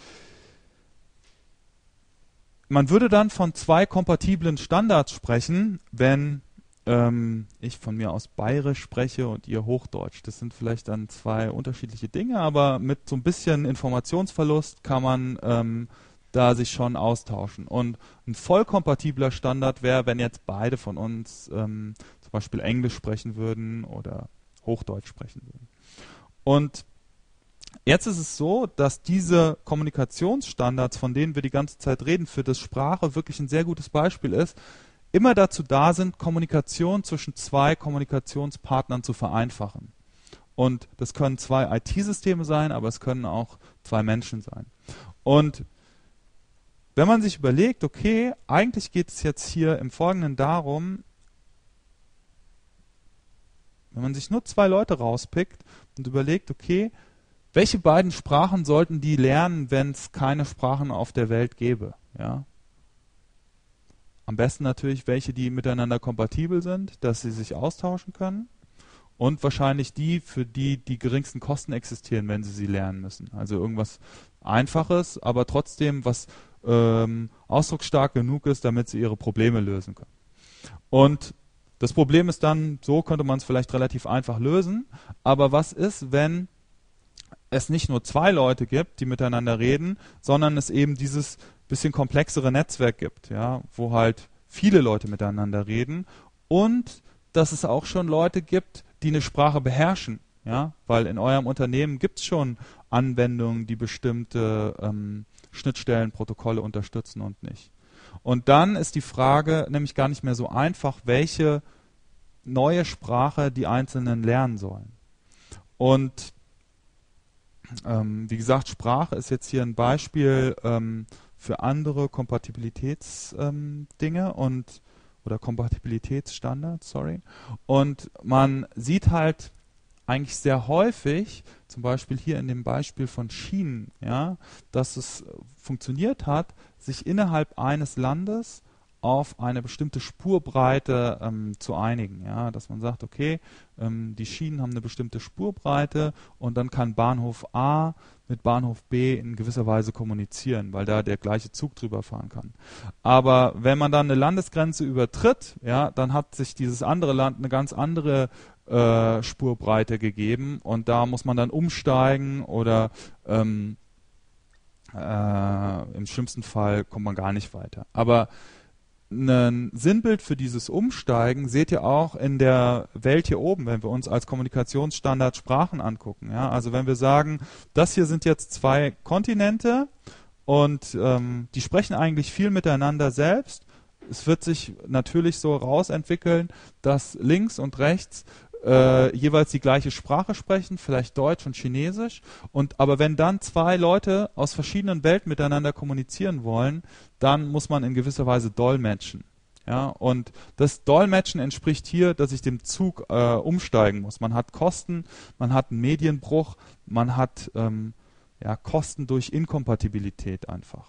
man würde dann von 2 kompatiblen Standards sprechen, wenn ich von mir aus Bayerisch spreche und ihr Hochdeutsch. Das sind vielleicht dann 2 unterschiedliche Dinge, aber mit so ein bisschen Informationsverlust kann man da sich schon austauschen. Und ein vollkompatibler Standard wäre, wenn jetzt beide von uns zum Beispiel Englisch sprechen würden oder Hochdeutsch sprechen würden. Und jetzt ist es so, dass diese Kommunikationsstandards, von denen wir die ganze Zeit reden, für das Sprache wirklich ein sehr gutes Beispiel ist, immer dazu da sind, Kommunikation zwischen 2 Kommunikationspartnern zu vereinfachen. Und das können 2 IT-Systeme sein, aber es können auch 2 Menschen sein. Und wenn man sich überlegt, okay, eigentlich geht es jetzt hier im Folgenden darum, wenn man sich nur 2 Leute rauspickt und überlegt, okay, welche beiden Sprachen sollten die lernen, wenn es keine Sprachen auf der Welt gäbe? Ja? am besten natürlich welche, die miteinander kompatibel sind, dass sie sich austauschen können. Und wahrscheinlich die, für die die geringsten Kosten existieren, wenn sie lernen müssen. Also irgendwas Einfaches, aber trotzdem was ausdrucksstark genug ist, damit sie ihre Probleme lösen können. Und das Problem ist dann, so könnte man es vielleicht relativ einfach lösen, aber was ist, wenn es nicht nur zwei Leute gibt, die miteinander reden, sondern es eben dieses bisschen komplexere Netzwerk gibt, ja, wo halt viele Leute miteinander reden und dass es auch schon Leute gibt, die eine Sprache beherrschen, ja, weil in eurem Unternehmen gibt es schon Anwendungen, die bestimmte Schnittstellen, Protokolle unterstützen und nicht. Und dann ist die Frage nämlich gar nicht mehr so einfach, welche neue Sprache die Einzelnen lernen sollen. Und wie gesagt, Sprache ist jetzt hier ein Beispiel für andere Kompatibilitätsdinge oder Kompatibilitätsstandards, sorry. Und man sieht halt eigentlich sehr häufig, zum Beispiel hier in dem Beispiel von Schienen, ja, dass es funktioniert hat, sich innerhalb eines Landes auf eine bestimmte Spurbreite zu einigen, ja, dass man sagt, okay, die Schienen haben eine bestimmte Spurbreite und dann kann Bahnhof A mit Bahnhof B in gewisser Weise kommunizieren, weil da der gleiche Zug drüber fahren kann. Aber wenn man dann eine Landesgrenze übertritt, ja, dann hat sich dieses andere Land eine ganz andere Spurbreite gegeben und da muss man dann umsteigen oder im schlimmsten Fall kommt man gar nicht weiter. Aber ein Sinnbild für dieses Umsteigen seht ihr auch in der Welt hier oben, wenn wir uns als Kommunikationsstandard Sprachen angucken. Ja? Also wenn wir sagen, das hier sind jetzt zwei Kontinente und die sprechen eigentlich viel miteinander selbst. Es wird sich natürlich so rausentwickeln, dass links und rechts jeweils die gleiche Sprache sprechen, vielleicht Deutsch und Chinesisch. Aber wenn dann zwei Leute aus verschiedenen Welten miteinander kommunizieren wollen, dann muss man in gewisser Weise dolmetschen. Ja, und das Dolmetschen entspricht hier, dass ich dem Zug umsteigen muss. Man hat Kosten, man hat einen Medienbruch, man hat Kosten durch Inkompatibilität einfach.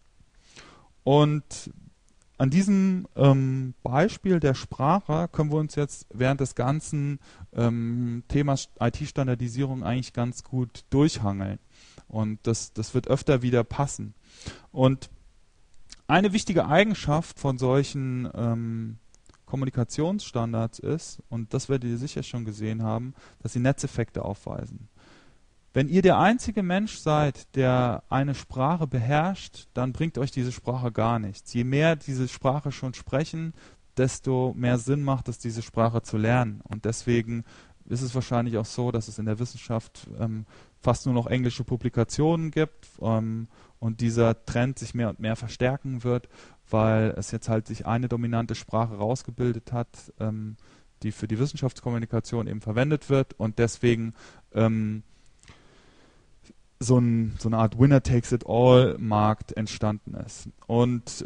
Und an diesem Beispiel der Sprache können wir uns jetzt während des ganzen Themas IT-Standardisierung eigentlich ganz gut durchhangeln. Und das wird öfter wieder passen. Und eine wichtige Eigenschaft von solchen Kommunikationsstandards ist, und das werdet ihr sicher schon gesehen haben, dass sie Netzeffekte aufweisen. Wenn ihr der einzige Mensch seid, der eine Sprache beherrscht, dann bringt euch diese Sprache gar nichts. Je mehr diese Sprache schon sprechen, desto mehr Sinn macht es, diese Sprache zu lernen. Und deswegen ist es wahrscheinlich auch so, dass es in der Wissenschaft fast nur noch englische Publikationen gibt und dieser Trend sich mehr und mehr verstärken wird, weil es jetzt halt sich eine dominante Sprache rausgebildet hat, die für die Wissenschaftskommunikation eben verwendet wird und deswegen so eine Art Winner-Takes-it-all-Markt entstanden ist. Und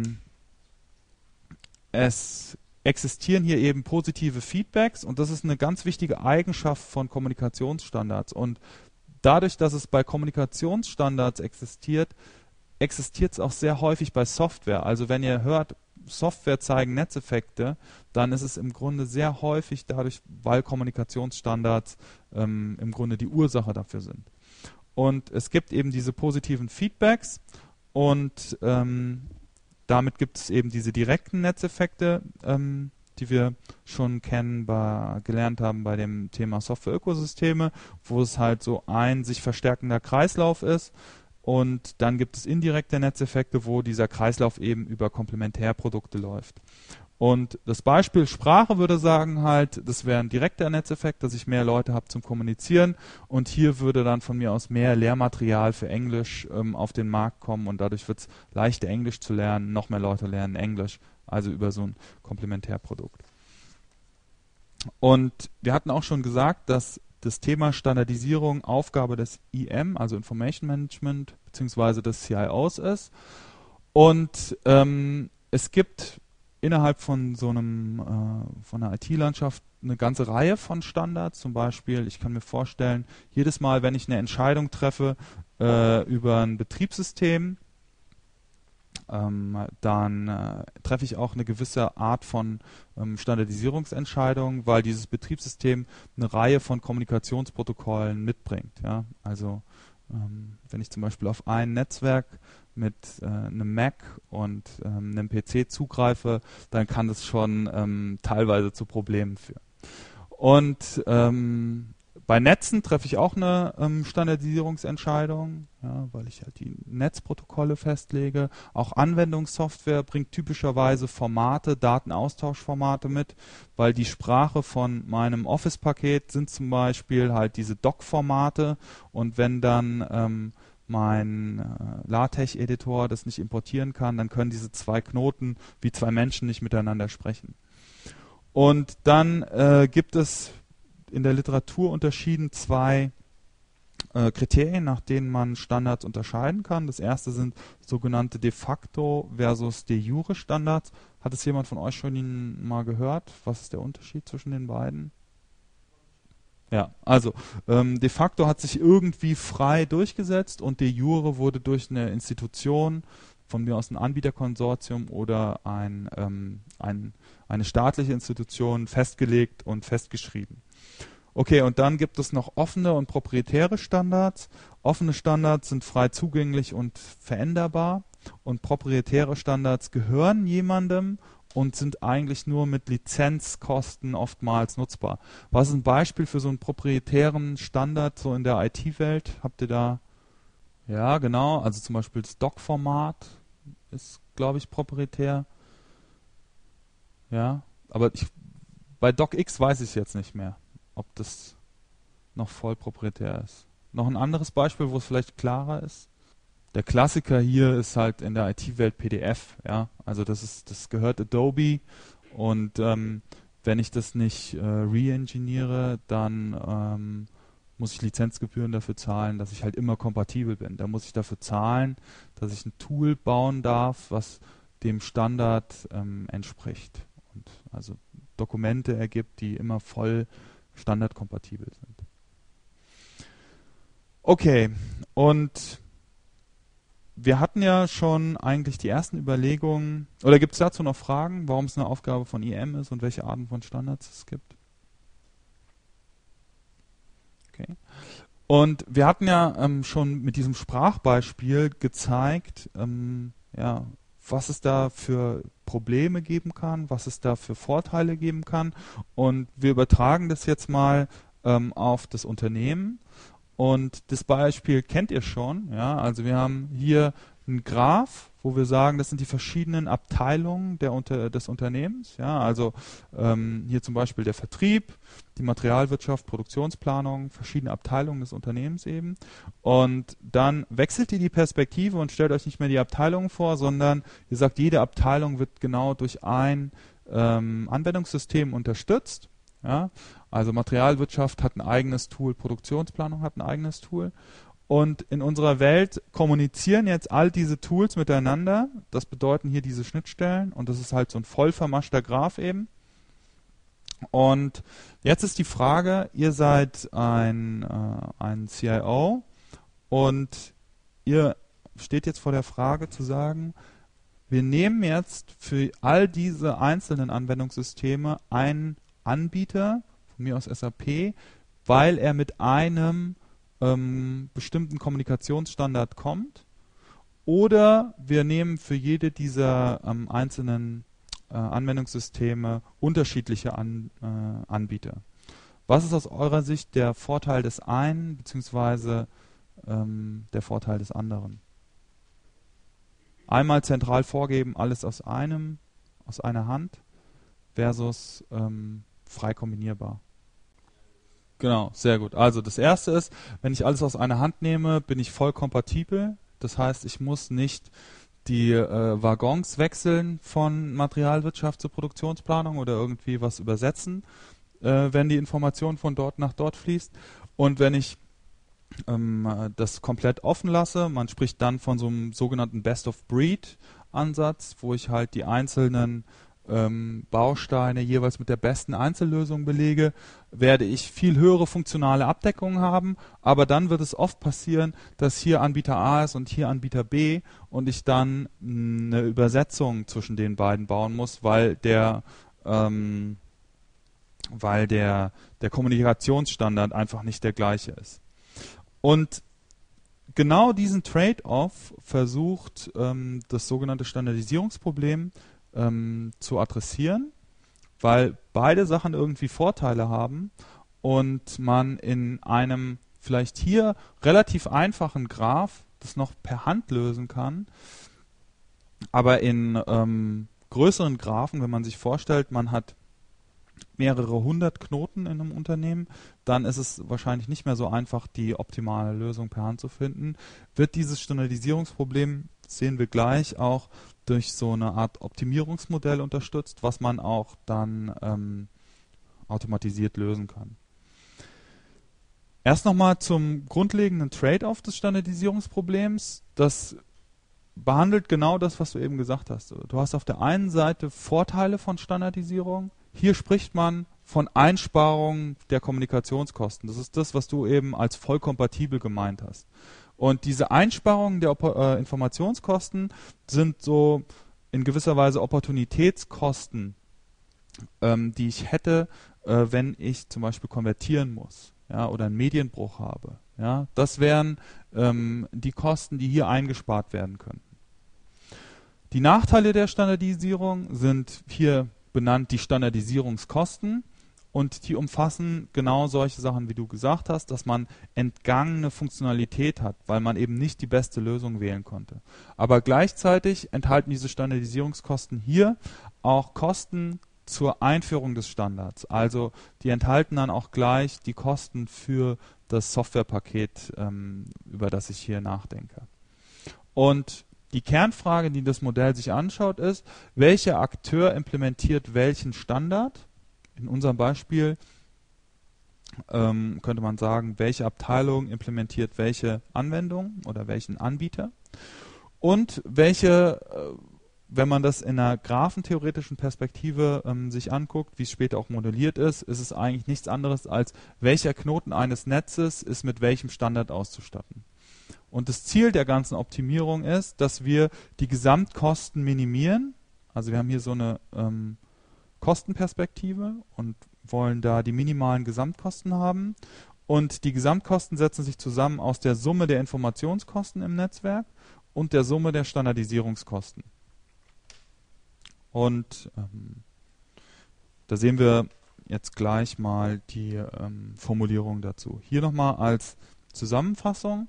es existieren hier eben positive Feedbacks und das ist eine ganz wichtige Eigenschaft von Kommunikationsstandards. Und dadurch, dass es bei Kommunikationsstandards existiert es auch sehr häufig bei Software. Also wenn ihr hört, Software zeigen Netzeffekte, dann ist es im Grunde sehr häufig dadurch, weil Kommunikationsstandards im Grunde die Ursache dafür sind. Und es gibt eben diese positiven Feedbacks und damit gibt es eben diese direkten Netzeffekte, die wir schon gelernt haben bei dem Thema Software-Ökosysteme, wo es halt so ein sich verstärkender Kreislauf ist. Und dann gibt es indirekte Netzeffekte, wo dieser Kreislauf eben über Komplementärprodukte läuft. Und das Beispiel Sprache würde sagen halt, das wäre ein direkter Netzeffekt, dass ich mehr Leute habe zum Kommunizieren und hier würde dann von mir aus mehr Lehrmaterial für Englisch auf den Markt kommen und dadurch wird es leichter Englisch zu lernen, noch mehr Leute lernen Englisch, also über so ein Komplementärprodukt. Und wir hatten auch schon gesagt, dass das Thema Standardisierung Aufgabe des IM, also Information Management, beziehungsweise des CIOs ist. Und es gibt innerhalb von so von einer IT-Landschaft eine ganze Reihe von Standards. Zum Beispiel, ich kann mir vorstellen, jedes Mal, wenn ich eine Entscheidung treffe über ein Betriebssystem, dann treffe ich auch eine gewisse Art von Standardisierungsentscheidungen, weil dieses Betriebssystem eine Reihe von Kommunikationsprotokollen mitbringt. Ja? Also wenn ich zum Beispiel auf ein Netzwerk mit einem Mac und einem PC zugreife, dann kann das schon teilweise zu Problemen führen. Und bei Netzen treffe ich auch eine Standardisierungsentscheidung, ja, weil ich halt die Netzprotokolle festlege. Auch Anwendungssoftware bringt typischerweise Formate, Datenaustauschformate mit, weil die Sprache von meinem Office-Paket sind zum Beispiel halt diese Doc-Formate, und wenn dann mein LaTeX-Editor das nicht importieren kann, dann können diese zwei Knoten wie zwei Menschen nicht miteinander sprechen. Und dann gibt es in der Literatur unterschieden zwei Kriterien, nach denen man Standards unterscheiden kann. Das erste sind sogenannte de facto versus de jure Standards. Hat es jemand von euch schon mal gehört? Was ist der Unterschied zwischen den beiden? Ja, also de facto hat sich irgendwie frei durchgesetzt, und de jure wurde durch eine Institution, von mir aus ein Anbieterkonsortium oder eine staatliche Institution, festgelegt und festgeschrieben. Okay, und dann gibt es noch offene und proprietäre Standards. Offene Standards sind frei zugänglich und veränderbar, und proprietäre Standards gehören jemandem und sind eigentlich nur mit Lizenzkosten oftmals nutzbar. Was ist ein Beispiel für so einen proprietären Standard so in der IT-Welt? Habt ihr da? Ja, genau, also zum Beispiel das Doc-Format ist, glaube ich, proprietär. Ja, aber bei DocX weiß ich jetzt nicht mehr, ob das noch voll proprietär ist. Noch ein anderes Beispiel, wo es vielleicht klarer ist. Der Klassiker hier ist halt in der IT-Welt PDF. Ja, also das gehört Adobe, und wenn ich das nicht re-engineere, dann muss ich Lizenzgebühren dafür zahlen, dass ich halt immer kompatibel bin. Da muss ich dafür zahlen, dass ich ein Tool bauen darf, was dem Standard entspricht und also Dokumente ergibt, die immer voll standardkompatibel sind. Okay, und wir hatten ja schon eigentlich die ersten Überlegungen, oder gibt es dazu noch Fragen, warum es eine Aufgabe von IM ist und welche Arten von Standards es gibt? Okay. Und wir hatten ja schon mit diesem Sprachbeispiel gezeigt, ja, was es da für Probleme geben kann, was es da für Vorteile geben kann. Und wir übertragen das jetzt mal auf das Unternehmen. Und das Beispiel kennt ihr schon. Ja? Also wir haben hier einen Graph, wo wir sagen, das sind die verschiedenen Abteilungen des Unternehmens. Ja? Also hier zum Beispiel der Vertrieb, die Materialwirtschaft, Produktionsplanung, verschiedene Abteilungen des Unternehmens eben. Und dann wechselt ihr die Perspektive und stellt euch nicht mehr die Abteilungen vor, sondern ihr sagt, jede Abteilung wird genau durch ein Anwendungssystem unterstützt. Ja? Also Materialwirtschaft hat ein eigenes Tool, Produktionsplanung hat ein eigenes Tool. Und in unserer Welt kommunizieren jetzt all diese Tools miteinander. Das bedeuten hier diese Schnittstellen, und das ist halt so ein voll vermaschter Graph eben. Und jetzt ist die Frage, ihr seid ein CIO und ihr steht jetzt vor der Frage zu sagen, wir nehmen jetzt für all diese einzelnen Anwendungssysteme einen Anbieter, von mir aus SAP, weil er mit einem bestimmten Kommunikationsstandard kommt, oder wir nehmen für jede dieser einzelnen Anwendungssysteme unterschiedliche Anbieter. Was ist aus eurer Sicht der Vorteil des einen beziehungsweise der Vorteil des anderen? Einmal zentral vorgeben, alles aus einer Hand versus frei kombinierbar. Genau, sehr gut. Also das erste ist, wenn ich alles aus einer Hand nehme, bin ich voll kompatibel. Das heißt, ich muss nicht die Waggons wechseln von Materialwirtschaft zur Produktionsplanung oder irgendwie was übersetzen, wenn die Information von dort nach dort fließt. Und wenn ich das komplett offen lasse, man spricht dann von so einem sogenannten Best-of-Breed-Ansatz, wo ich halt die einzelnen Bausteine jeweils mit der besten Einzellösung belege, werde ich viel höhere funktionale Abdeckungen haben, aber dann wird es oft passieren, dass hier Anbieter A ist und hier Anbieter B und ich dann eine Übersetzung zwischen den beiden bauen muss, weil der Kommunikationsstandard einfach nicht der gleiche ist. Und genau diesen Trade-off versucht das sogenannte Standardisierungsproblem zu adressieren, weil beide Sachen irgendwie Vorteile haben und man in einem vielleicht hier relativ einfachen Graph das noch per Hand lösen kann, aber in größeren Graphen, wenn man sich vorstellt, man hat mehrere hundert Knoten in einem Unternehmen, dann ist es wahrscheinlich nicht mehr so einfach, die optimale Lösung per Hand zu finden. Wird dieses Standardisierungsproblem, sehen wir gleich, auch durch so eine Art Optimierungsmodell unterstützt, was man auch dann automatisiert lösen kann. Erst nochmal zum grundlegenden Trade-off des Standardisierungsproblems. Das behandelt genau das, was du eben gesagt hast. Du hast auf der einen Seite Vorteile von Standardisierung. Hier spricht man von Einsparungen der Kommunikationskosten. Das ist das, was du eben als voll kompatibel gemeint hast. Und diese Einsparungen der Informationskosten sind so in gewisser Weise Opportunitätskosten, die ich hätte, wenn ich zum Beispiel konvertieren muss, ja, oder einen Medienbruch habe. Ja. Das wären die Kosten, die hier eingespart werden könnten. Die Nachteile der Standardisierung sind hier benannt die Standardisierungskosten. Und die umfassen genau solche Sachen, wie du gesagt hast, dass man entgangene Funktionalität hat, weil man eben nicht die beste Lösung wählen konnte. Aber gleichzeitig enthalten diese Standardisierungskosten hier auch Kosten zur Einführung des Standards. Also die enthalten dann auch gleich die Kosten für das Softwarepaket, über das ich hier nachdenke. Und die Kernfrage, die das Modell sich anschaut, ist, welcher Akteur implementiert welchen Standard? In unserem Beispiel könnte man sagen, welche Abteilung implementiert welche Anwendung oder welchen Anbieter und welche, wenn man das in einer graphentheoretischen Perspektive sich anguckt, wie es später auch modelliert ist es eigentlich nichts anderes als, welcher Knoten eines Netzes ist mit welchem Standard auszustatten. Und das Ziel der ganzen Optimierung ist, dass wir die Gesamtkosten minimieren. Also wir haben hier so eine Kostenperspektive und wollen da die minimalen Gesamtkosten haben. Und die Gesamtkosten setzen sich zusammen aus der Summe der Informationskosten im Netzwerk und der Summe der Standardisierungskosten. Und da sehen wir jetzt gleich mal die Formulierung dazu. Hier nochmal als Zusammenfassung.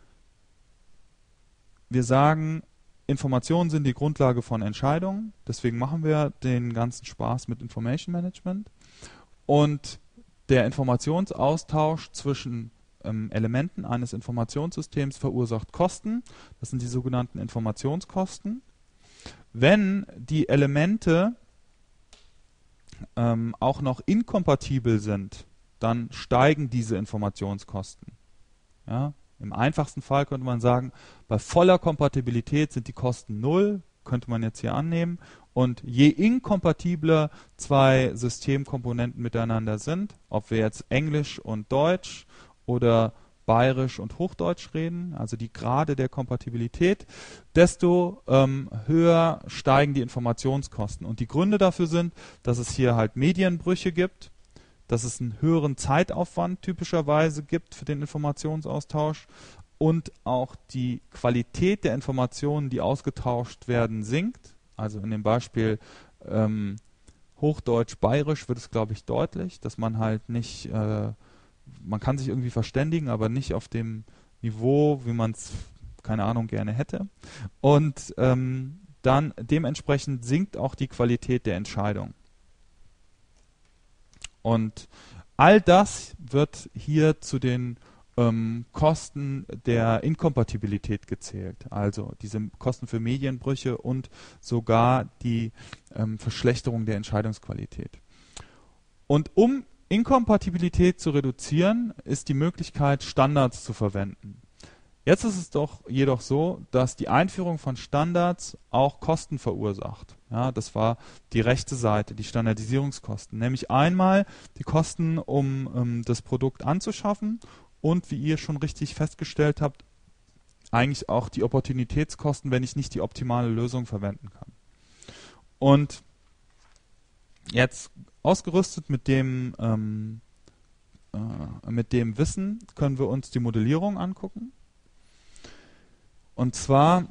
Wir sagen, Informationen sind die Grundlage von Entscheidungen, deswegen machen wir den ganzen Spaß mit Information Management. Und der Informationsaustausch zwischen Elementen eines Informationssystems verursacht Kosten, das sind die sogenannten Informationskosten. Wenn die Elemente auch noch inkompatibel sind, dann steigen diese Informationskosten. Ja? Im einfachsten Fall könnte man sagen, bei voller Kompatibilität sind die Kosten 0, könnte man jetzt hier annehmen. Und je inkompatibler zwei Systemkomponenten miteinander sind, ob wir jetzt Englisch und Deutsch oder Bayerisch und Hochdeutsch reden, also die Grade der Kompatibilität, desto höher steigen die Informationskosten. Und die Gründe dafür sind, dass es hier halt Medienbrüche gibt, dass es einen höheren Zeitaufwand typischerweise gibt für den Informationsaustausch und auch die Qualität der Informationen, die ausgetauscht werden, sinkt. Also in dem Beispiel Hochdeutsch-Bayerisch wird es, glaube ich, deutlich, dass man halt nicht, man kann sich irgendwie verständigen, aber nicht auf dem Niveau, wie man es, keine Ahnung, gerne hätte. Und dann dementsprechend sinkt auch die Qualität der Entscheidung. Und all das wird hier zu den Kosten der Inkompatibilität gezählt. Also diese Kosten für Medienbrüche und sogar die Verschlechterung der Entscheidungsqualität. Und um Inkompatibilität zu reduzieren, ist die Möglichkeit, Standards zu verwenden. Jetzt ist es doch jedoch so, dass die Einführung von Standards auch Kosten verursacht. Ja, das war die rechte Seite, die Standardisierungskosten. Nämlich einmal die Kosten, um das Produkt anzuschaffen und, wie ihr schon richtig festgestellt habt, eigentlich auch die Opportunitätskosten, wenn ich nicht die optimale Lösung verwenden kann. Und jetzt ausgerüstet mit dem Wissen können wir uns die Modellierung angucken. Und zwar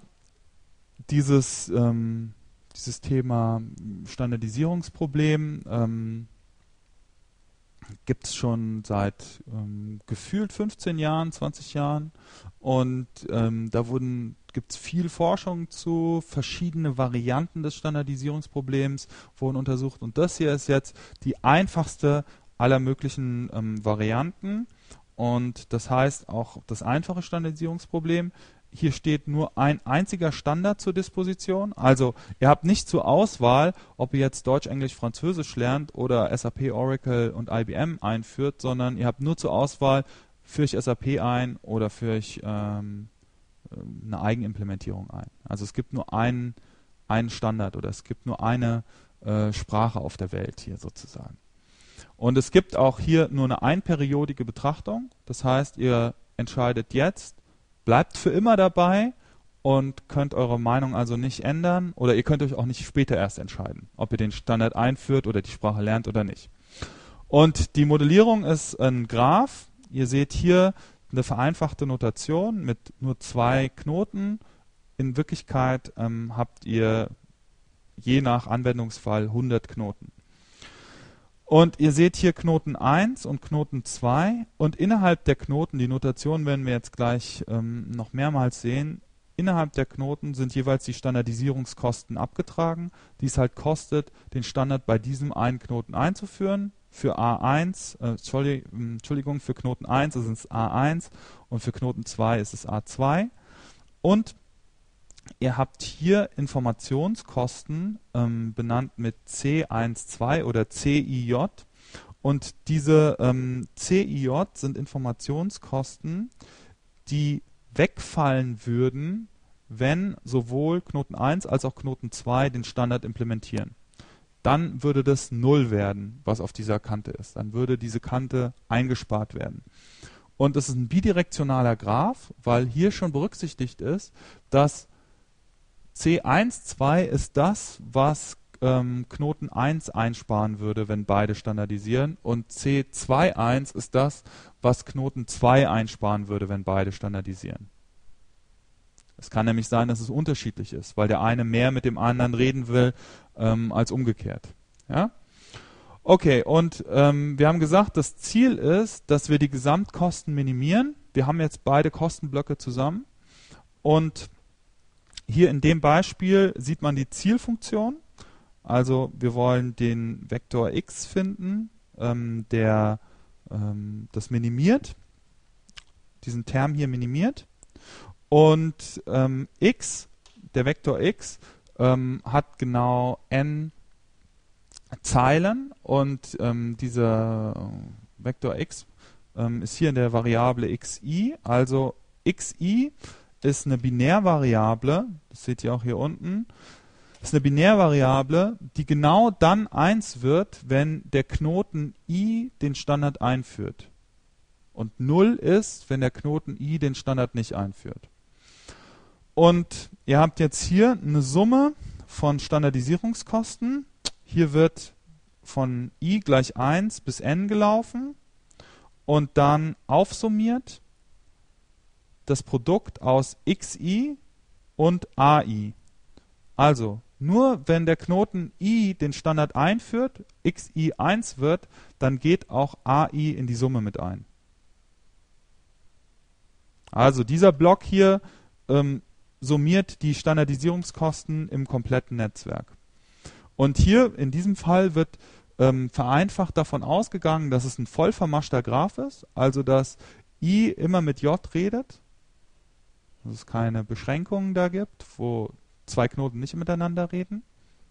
dieses Thema Standardisierungsproblem gibt es schon seit gefühlt 15 Jahren, 20 Jahren. Und da gibt es viel Forschung zu, verschiedene Varianten des Standardisierungsproblems wurden untersucht. Und das hier ist jetzt die einfachste aller möglichen Varianten. Und das heißt auch das einfache Standardisierungsproblem. Hier steht nur ein einziger Standard zur Disposition. Also ihr habt nicht zur Auswahl, ob ihr jetzt Deutsch, Englisch, Französisch lernt oder SAP, Oracle und IBM einführt, sondern ihr habt nur zur Auswahl, führe ich SAP ein oder führe ich eine Eigenimplementierung ein. Also es gibt nur einen Standard oder es gibt nur eine Sprache auf der Welt hier sozusagen. Und es gibt auch hier nur eine einperiodige Betrachtung. Das heißt, ihr entscheidet jetzt, bleibt für immer dabei und könnt eure Meinung also nicht ändern oder ihr könnt euch auch nicht später erst entscheiden, ob ihr den Standard einführt oder die Sprache lernt oder nicht. Und die Modellierung ist ein Graph. Ihr seht hier eine vereinfachte Notation mit nur 2 Knoten. In Wirklichkeit habt ihr je nach Anwendungsfall 100 Knoten. Und ihr seht hier Knoten 1 und Knoten 2 und innerhalb der Knoten, die Notation werden wir jetzt gleich noch mehrmals sehen, innerhalb der Knoten sind jeweils die Standardisierungskosten abgetragen, die es halt kostet, den Standard bei diesem einen Knoten einzuführen. Für A1, Entschuldigung, für Knoten 1 ist es A1 und für Knoten 2 ist es A2. Und ihr habt hier Informationskosten benannt mit C12 oder CIJ und diese CIJ sind Informationskosten, die wegfallen würden, wenn sowohl Knoten 1 als auch Knoten 2 den Standard implementieren. Dann würde das 0 werden, was auf dieser Kante ist. Dann würde diese Kante eingespart werden. Und es ist ein bidirektionaler Graph, weil hier schon berücksichtigt ist, dass C12 ist das, was Knoten 1 einsparen würde, wenn beide standardisieren, und C21 ist das, was Knoten 2 einsparen würde, wenn beide standardisieren. Es kann nämlich sein, dass es unterschiedlich ist, weil der eine mehr mit dem anderen reden will als umgekehrt. Ja? Okay, und wir haben gesagt, das Ziel ist, dass wir die Gesamtkosten minimieren. Wir haben jetzt beide Kostenblöcke zusammen und hier in dem Beispiel sieht man die Zielfunktion. Also wir wollen den Vektor x finden, der das minimiert, diesen Term hier minimiert. Und x, der Vektor x, hat genau n Zeilen und dieser Vektor x ist hier in der Variable xi. Also xi ist eine Binärvariable, das seht ihr auch hier unten, ist eine Binärvariable, die genau dann 1 wird, wenn der Knoten i den Standard einführt. Und 0 ist, wenn der Knoten i den Standard nicht einführt. Und ihr habt jetzt hier eine Summe von Standardisierungskosten. Hier wird von i gleich 1 bis n gelaufen und dann aufsummiert das Produkt aus xi und ai. Also, nur wenn der Knoten i den Standard einführt, xi 1 wird, dann geht auch ai in die Summe mit ein. Also dieser Block hier summiert die Standardisierungskosten im kompletten Netzwerk. Und hier in diesem Fall wird vereinfacht davon ausgegangen, dass es ein voll vermaschter Graph ist, also dass i immer mit j redet, dass es keine Beschränkungen da gibt, wo 2 Knoten nicht miteinander reden.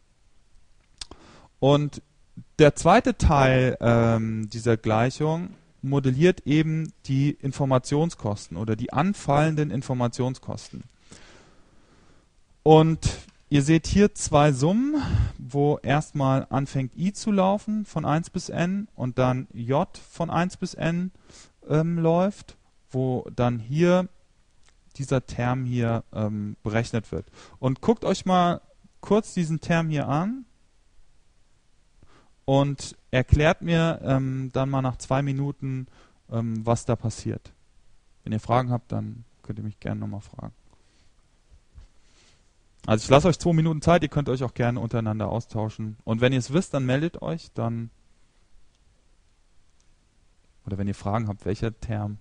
Und der zweite Teil dieser Gleichung modelliert eben die Informationskosten oder die anfallenden Informationskosten. Und ihr seht hier zwei Summen, wo erstmal anfängt I zu laufen von 1 bis n und dann J von 1 bis n läuft, wo dann hier dieser Term hier berechnet wird. Und guckt euch mal kurz diesen Term hier an und erklärt mir dann mal nach 2 Minuten, was da passiert. Wenn ihr Fragen habt, dann könnt ihr mich gerne nochmal fragen. Also ich lasse euch 2 Minuten Zeit, ihr könnt euch auch gerne untereinander austauschen. Und wenn ihr es wisst, dann meldet euch, dann oder wenn ihr Fragen habt, welcher Term,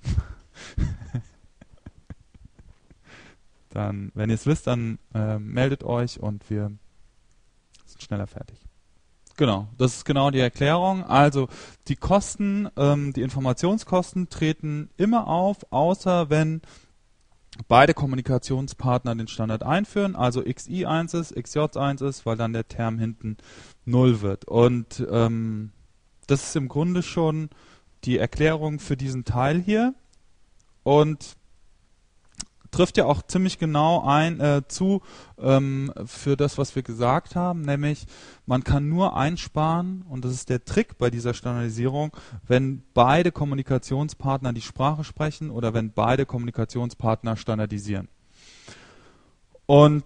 dann, wenn ihr es wisst, dann meldet euch und wir sind schneller fertig. Genau, das ist genau die Erklärung. Also die Kosten, die Informationskosten treten immer auf, außer wenn beide Kommunikationspartner den Standard einführen, also xi 1 ist, xj 1 ist, weil dann der Term hinten 0 wird. Und das ist im Grunde schon die Erklärung für diesen Teil hier und trifft ja auch ziemlich genau zu für das, was wir gesagt haben, nämlich man kann nur einsparen, und das ist der Trick bei dieser Standardisierung, wenn beide Kommunikationspartner die Sprache sprechen oder wenn beide Kommunikationspartner standardisieren. Und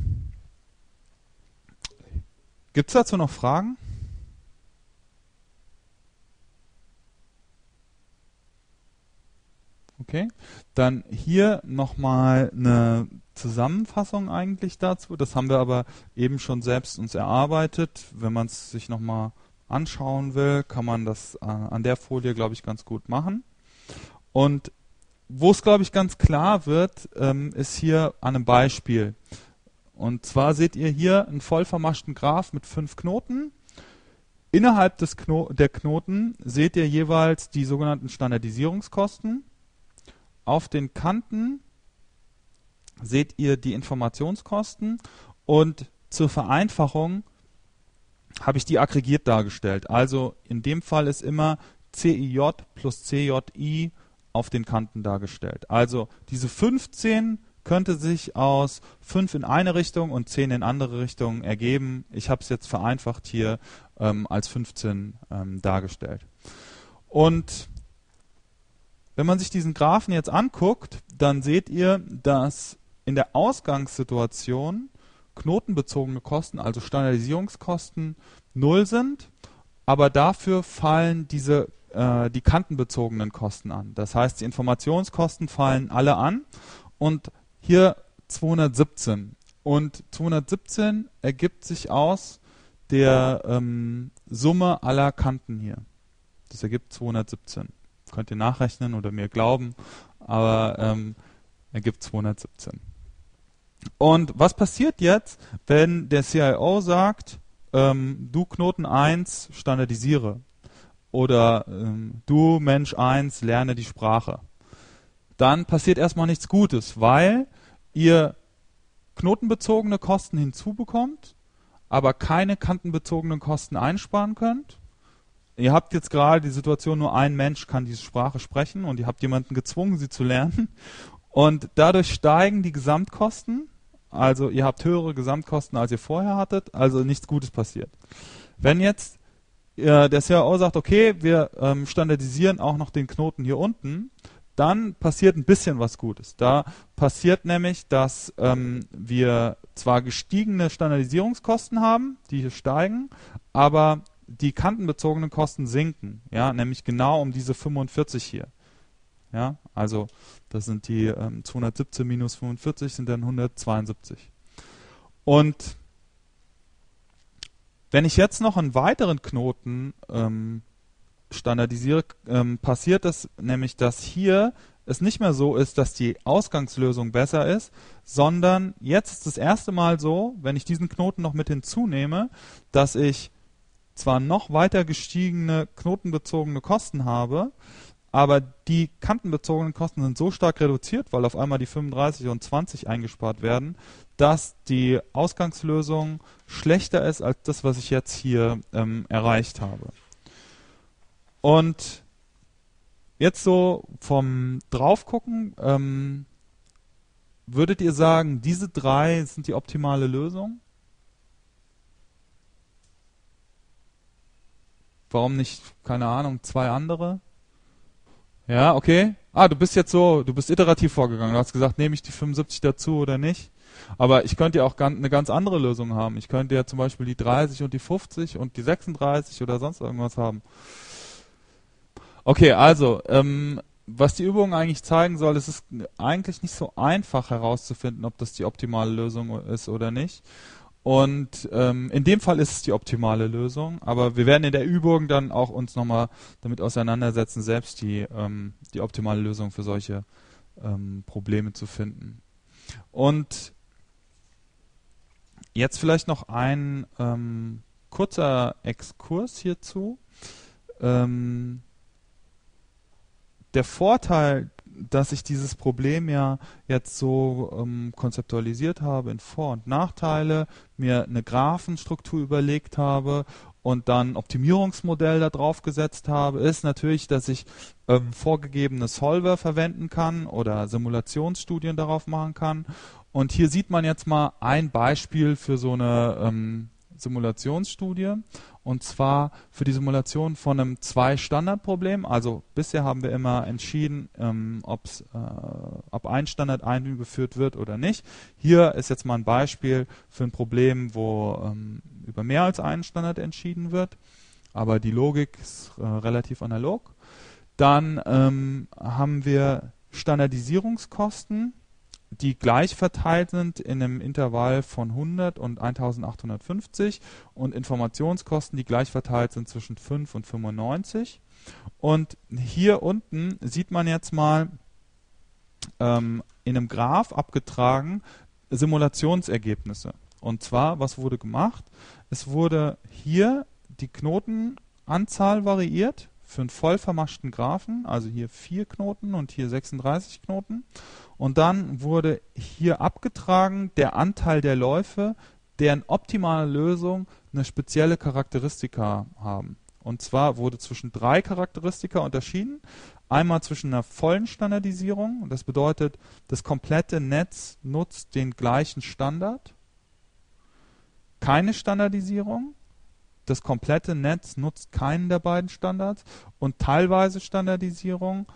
gibt es dazu noch Fragen? Okay, dann hier nochmal eine Zusammenfassung eigentlich dazu. Das haben wir aber eben schon selbst uns erarbeitet. Wenn man es sich nochmal anschauen will, kann man das an der Folie, glaube ich, ganz gut machen. Und wo es, glaube ich, ganz klar wird, ist hier an einem Beispiel. Und zwar seht ihr hier einen voll vermaschten Graph mit 5 Knoten. Innerhalb der Knoten seht ihr jeweils die sogenannten Standardisierungskosten. Auf den Kanten seht ihr die Informationskosten und zur Vereinfachung habe ich die aggregiert dargestellt. Also in dem Fall ist immer CIJ plus CJI auf den Kanten dargestellt. Also diese 15 könnte sich aus 5 in eine Richtung und 10 in andere Richtungen ergeben. Ich habe es jetzt vereinfacht hier als 15 dargestellt. Und wenn man sich diesen Graphen jetzt anguckt, dann seht ihr, dass in der Ausgangssituation knotenbezogene Kosten, also Standardisierungskosten, 0 sind, aber dafür fallen die kantenbezogenen Kosten an. Das heißt, die Informationskosten fallen alle an und hier 217. Und 217 ergibt sich aus der Summe aller Kanten hier. Das ergibt 217. Könnt ihr nachrechnen oder mir glauben, aber ergibt 217. Und was passiert jetzt, wenn der CIO sagt, du Knoten 1 standardisiere oder du Mensch 1 lerne die Sprache? Dann passiert erstmal nichts Gutes, weil ihr knotenbezogene Kosten hinzubekommt, aber keine kantenbezogenen Kosten einsparen könnt. Ihr habt jetzt gerade die Situation, nur ein Mensch kann diese Sprache sprechen und ihr habt jemanden gezwungen, sie zu lernen. Und dadurch steigen die Gesamtkosten. Also ihr habt höhere Gesamtkosten, als ihr vorher hattet. Also nichts Gutes passiert. Wenn jetzt der CIO sagt, okay, wir standardisieren auch noch den Knoten hier unten, dann passiert ein bisschen was Gutes. Da passiert nämlich, dass wir zwar gestiegene Standardisierungskosten haben, die hier steigen, aber die kantenbezogenen Kosten sinken, ja, nämlich genau um diese 45 hier. Ja, also das sind die 217 minus 45 sind dann 172. Und wenn ich jetzt noch einen weiteren Knoten standardisiere, passiert das nämlich, dass hier es nicht mehr so ist, dass die Ausgangslösung besser ist, sondern jetzt ist das erste Mal so, wenn ich diesen Knoten noch mit hinzunehme, dass ich zwar noch weiter gestiegene knotenbezogene Kosten habe, aber die kantenbezogenen Kosten sind so stark reduziert, weil auf einmal die 35 und 20 eingespart werden, dass die Ausgangslösung schlechter ist als das, was ich jetzt hier erreicht habe. Und jetzt so vom Draufgucken, würdet ihr sagen, diese 3 sind die optimale Lösung? warum nicht, keine Ahnung, 2 andere? Ja, okay. Du bist iterativ vorgegangen. Du hast gesagt, nehme ich die 75 dazu oder nicht? Aber ich könnte ja auch eine ganz andere Lösung haben. Ich könnte ja zum Beispiel die 30 und die 50 und die 36 oder sonst irgendwas haben. Okay, also, was die Übung eigentlich zeigen soll, es ist eigentlich nicht so einfach herauszufinden, ob das die optimale Lösung ist oder nicht. Und in dem Fall ist es die optimale Lösung, aber wir werden in der Übung dann auch uns nochmal damit auseinandersetzen, selbst die optimale Lösung für solche Probleme zu finden. Und jetzt vielleicht noch ein kurzer Exkurs hierzu. Der Vorteil, dass ich dieses Problem ja jetzt so konzeptualisiert habe in Vor- und Nachteile, mir eine Graphenstruktur überlegt habe und dann ein Optimierungsmodell da drauf gesetzt habe, ist natürlich, dass ich vorgegebene Solver verwenden kann oder Simulationsstudien darauf machen kann. Und hier sieht man jetzt mal ein Beispiel für so eine Simulationsstudie. Und zwar für die Simulation von einem 2-Standard-Problem. Also bisher haben wir immer entschieden, ob ein Standard eingeführt wird oder nicht. Hier ist jetzt mal ein Beispiel für ein Problem, wo über mehr als einen Standard entschieden wird. Aber die Logik ist relativ analog. Dann haben wir Standardisierungskosten, die gleich verteilt sind in einem Intervall von 100 und 1850 und Informationskosten, die gleich verteilt sind zwischen 5 und 95. Und hier unten sieht man jetzt mal in einem Graph abgetragen Simulationsergebnisse. Und zwar, was wurde gemacht? Es wurde hier die Knotenanzahl variiert für einen voll vermaschten Graphen, also hier 4 Knoten und hier 36 Knoten. Und dann wurde hier abgetragen der Anteil der Läufe, deren optimale Lösung eine spezielle Charakteristika haben. Und zwar wurde zwischen 3 Charakteristika unterschieden. Einmal zwischen einer vollen Standardisierung, und das bedeutet, das komplette Netz nutzt den gleichen Standard. Keine Standardisierung. Das komplette Netz nutzt keinen der beiden Standards. Und teilweise Standardisierung.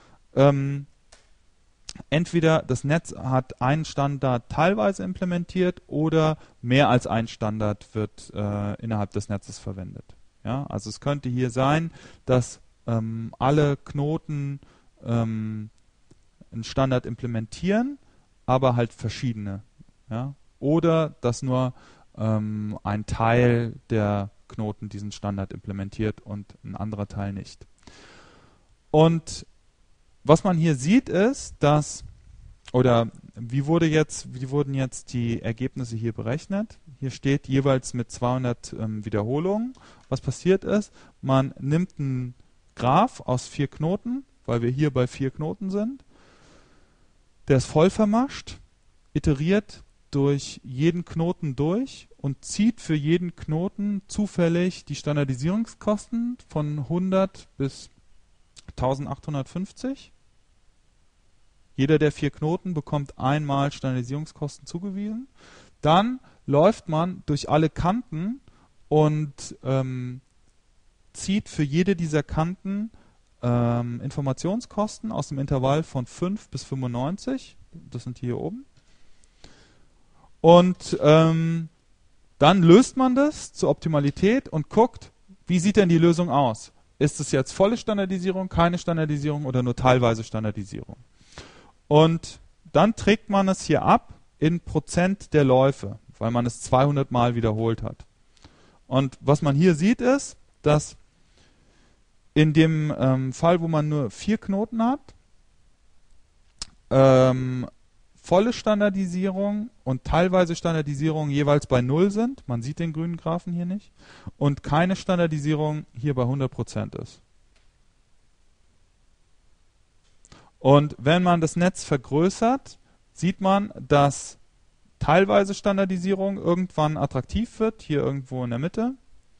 Entweder das Netz hat einen Standard teilweise implementiert oder mehr als ein Standard wird innerhalb des Netzes verwendet. Ja, also es könnte hier sein, dass alle Knoten einen Standard implementieren, aber halt verschiedene. Ja? Oder dass nur ein Teil der Knoten diesen Standard implementiert und ein anderer Teil nicht. Und was man hier sieht ist, dass, oder wie wurden jetzt die Ergebnisse hier berechnet? Hier steht jeweils mit 200 Wiederholungen. Was passiert ist, man nimmt einen Graph aus 4 Knoten, weil wir hier bei 4 Knoten sind. Der ist voll vermascht, iteriert durch jeden Knoten durch und zieht für jeden Knoten zufällig die Standardisierungskosten von 100 bis 1850. Jeder der 4 Knoten bekommt einmal Standardisierungskosten zugewiesen. Dann läuft man durch alle Kanten und zieht für jede dieser Kanten Informationskosten aus dem Intervall von 5 bis 95. Das sind hier oben. Und dann löst man das zur Optimalität und guckt, wie sieht denn die Lösung aus? Ist es jetzt volle Standardisierung, keine Standardisierung oder nur teilweise Standardisierung? Und dann trägt man es hier ab in Prozent der Läufe, weil man es 200 Mal wiederholt hat. Und was man hier sieht ist, dass in dem Fall, wo man nur 4 Knoten hat, volle Standardisierung und teilweise Standardisierung jeweils bei 0 sind. Man sieht den grünen Graphen hier nicht. Und keine Standardisierung hier bei 100% ist. Und wenn man das Netz vergrößert, sieht man, dass teilweise Standardisierung irgendwann attraktiv wird, hier irgendwo in der Mitte.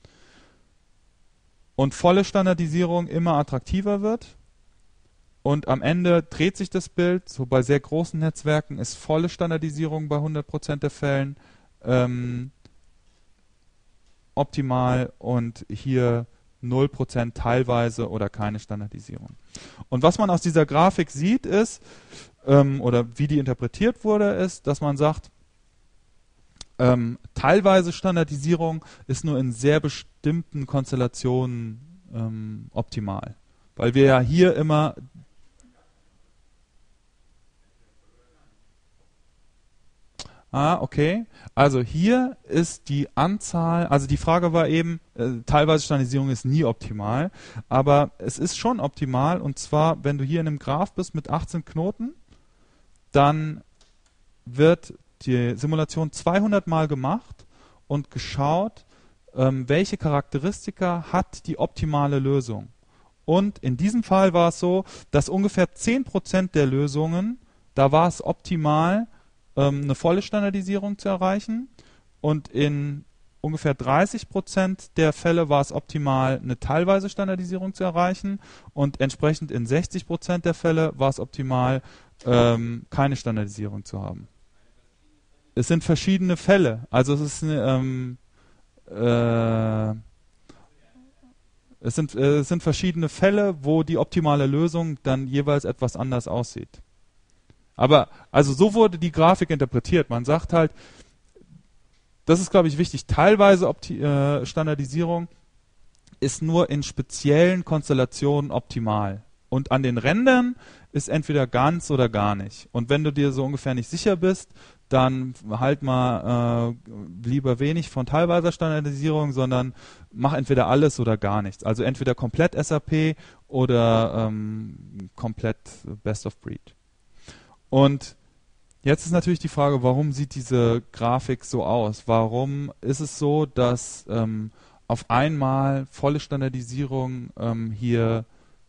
Und volle Standardisierung immer attraktiver wird. Und am Ende dreht sich das Bild. So bei sehr großen Netzwerken ist volle Standardisierung bei 100% der Fällen optimal. Und hier 0% teilweise oder keine Standardisierung. Und was man aus dieser Grafik sieht ist, oder wie die interpretiert wurde, ist, dass man sagt, teilweise Standardisierung ist nur in sehr bestimmten Konstellationen optimal. Weil wir ja hier immer okay. Also hier ist die Anzahl, also die Frage war eben, teilweise Standardisierung ist nie optimal, aber es ist schon optimal, und zwar, wenn du hier in einem Graph bist mit 18 Knoten, dann wird die Simulation 200 Mal gemacht und geschaut, welche Charakteristika hat die optimale Lösung. Und in diesem Fall war es so, dass ungefähr 10% der Lösungen, da war es optimal, eine volle Standardisierung zu erreichen, und in ungefähr 30% der Fälle war es optimal, eine teilweise Standardisierung zu erreichen, und entsprechend in 60% der Fälle war es optimal, keine Standardisierung zu haben. Es sind verschiedene Fälle, also es sind verschiedene Fälle, wo die optimale Lösung dann jeweils etwas anders aussieht. Aber, also so wurde die Grafik interpretiert. Man sagt halt, das ist, glaube ich, wichtig, teilweise Standardisierung ist nur in speziellen Konstellationen optimal. Und an den Rändern ist entweder ganz oder gar nicht. Und wenn du dir so ungefähr nicht sicher bist, dann halt mal lieber wenig von teilweiser Standardisierung, sondern mach entweder alles oder gar nichts. Also entweder komplett SAP oder komplett Best of Breed. Und jetzt ist natürlich die Frage, warum sieht diese Grafik so aus? Warum ist es so, dass auf einmal volle Standardisierung hier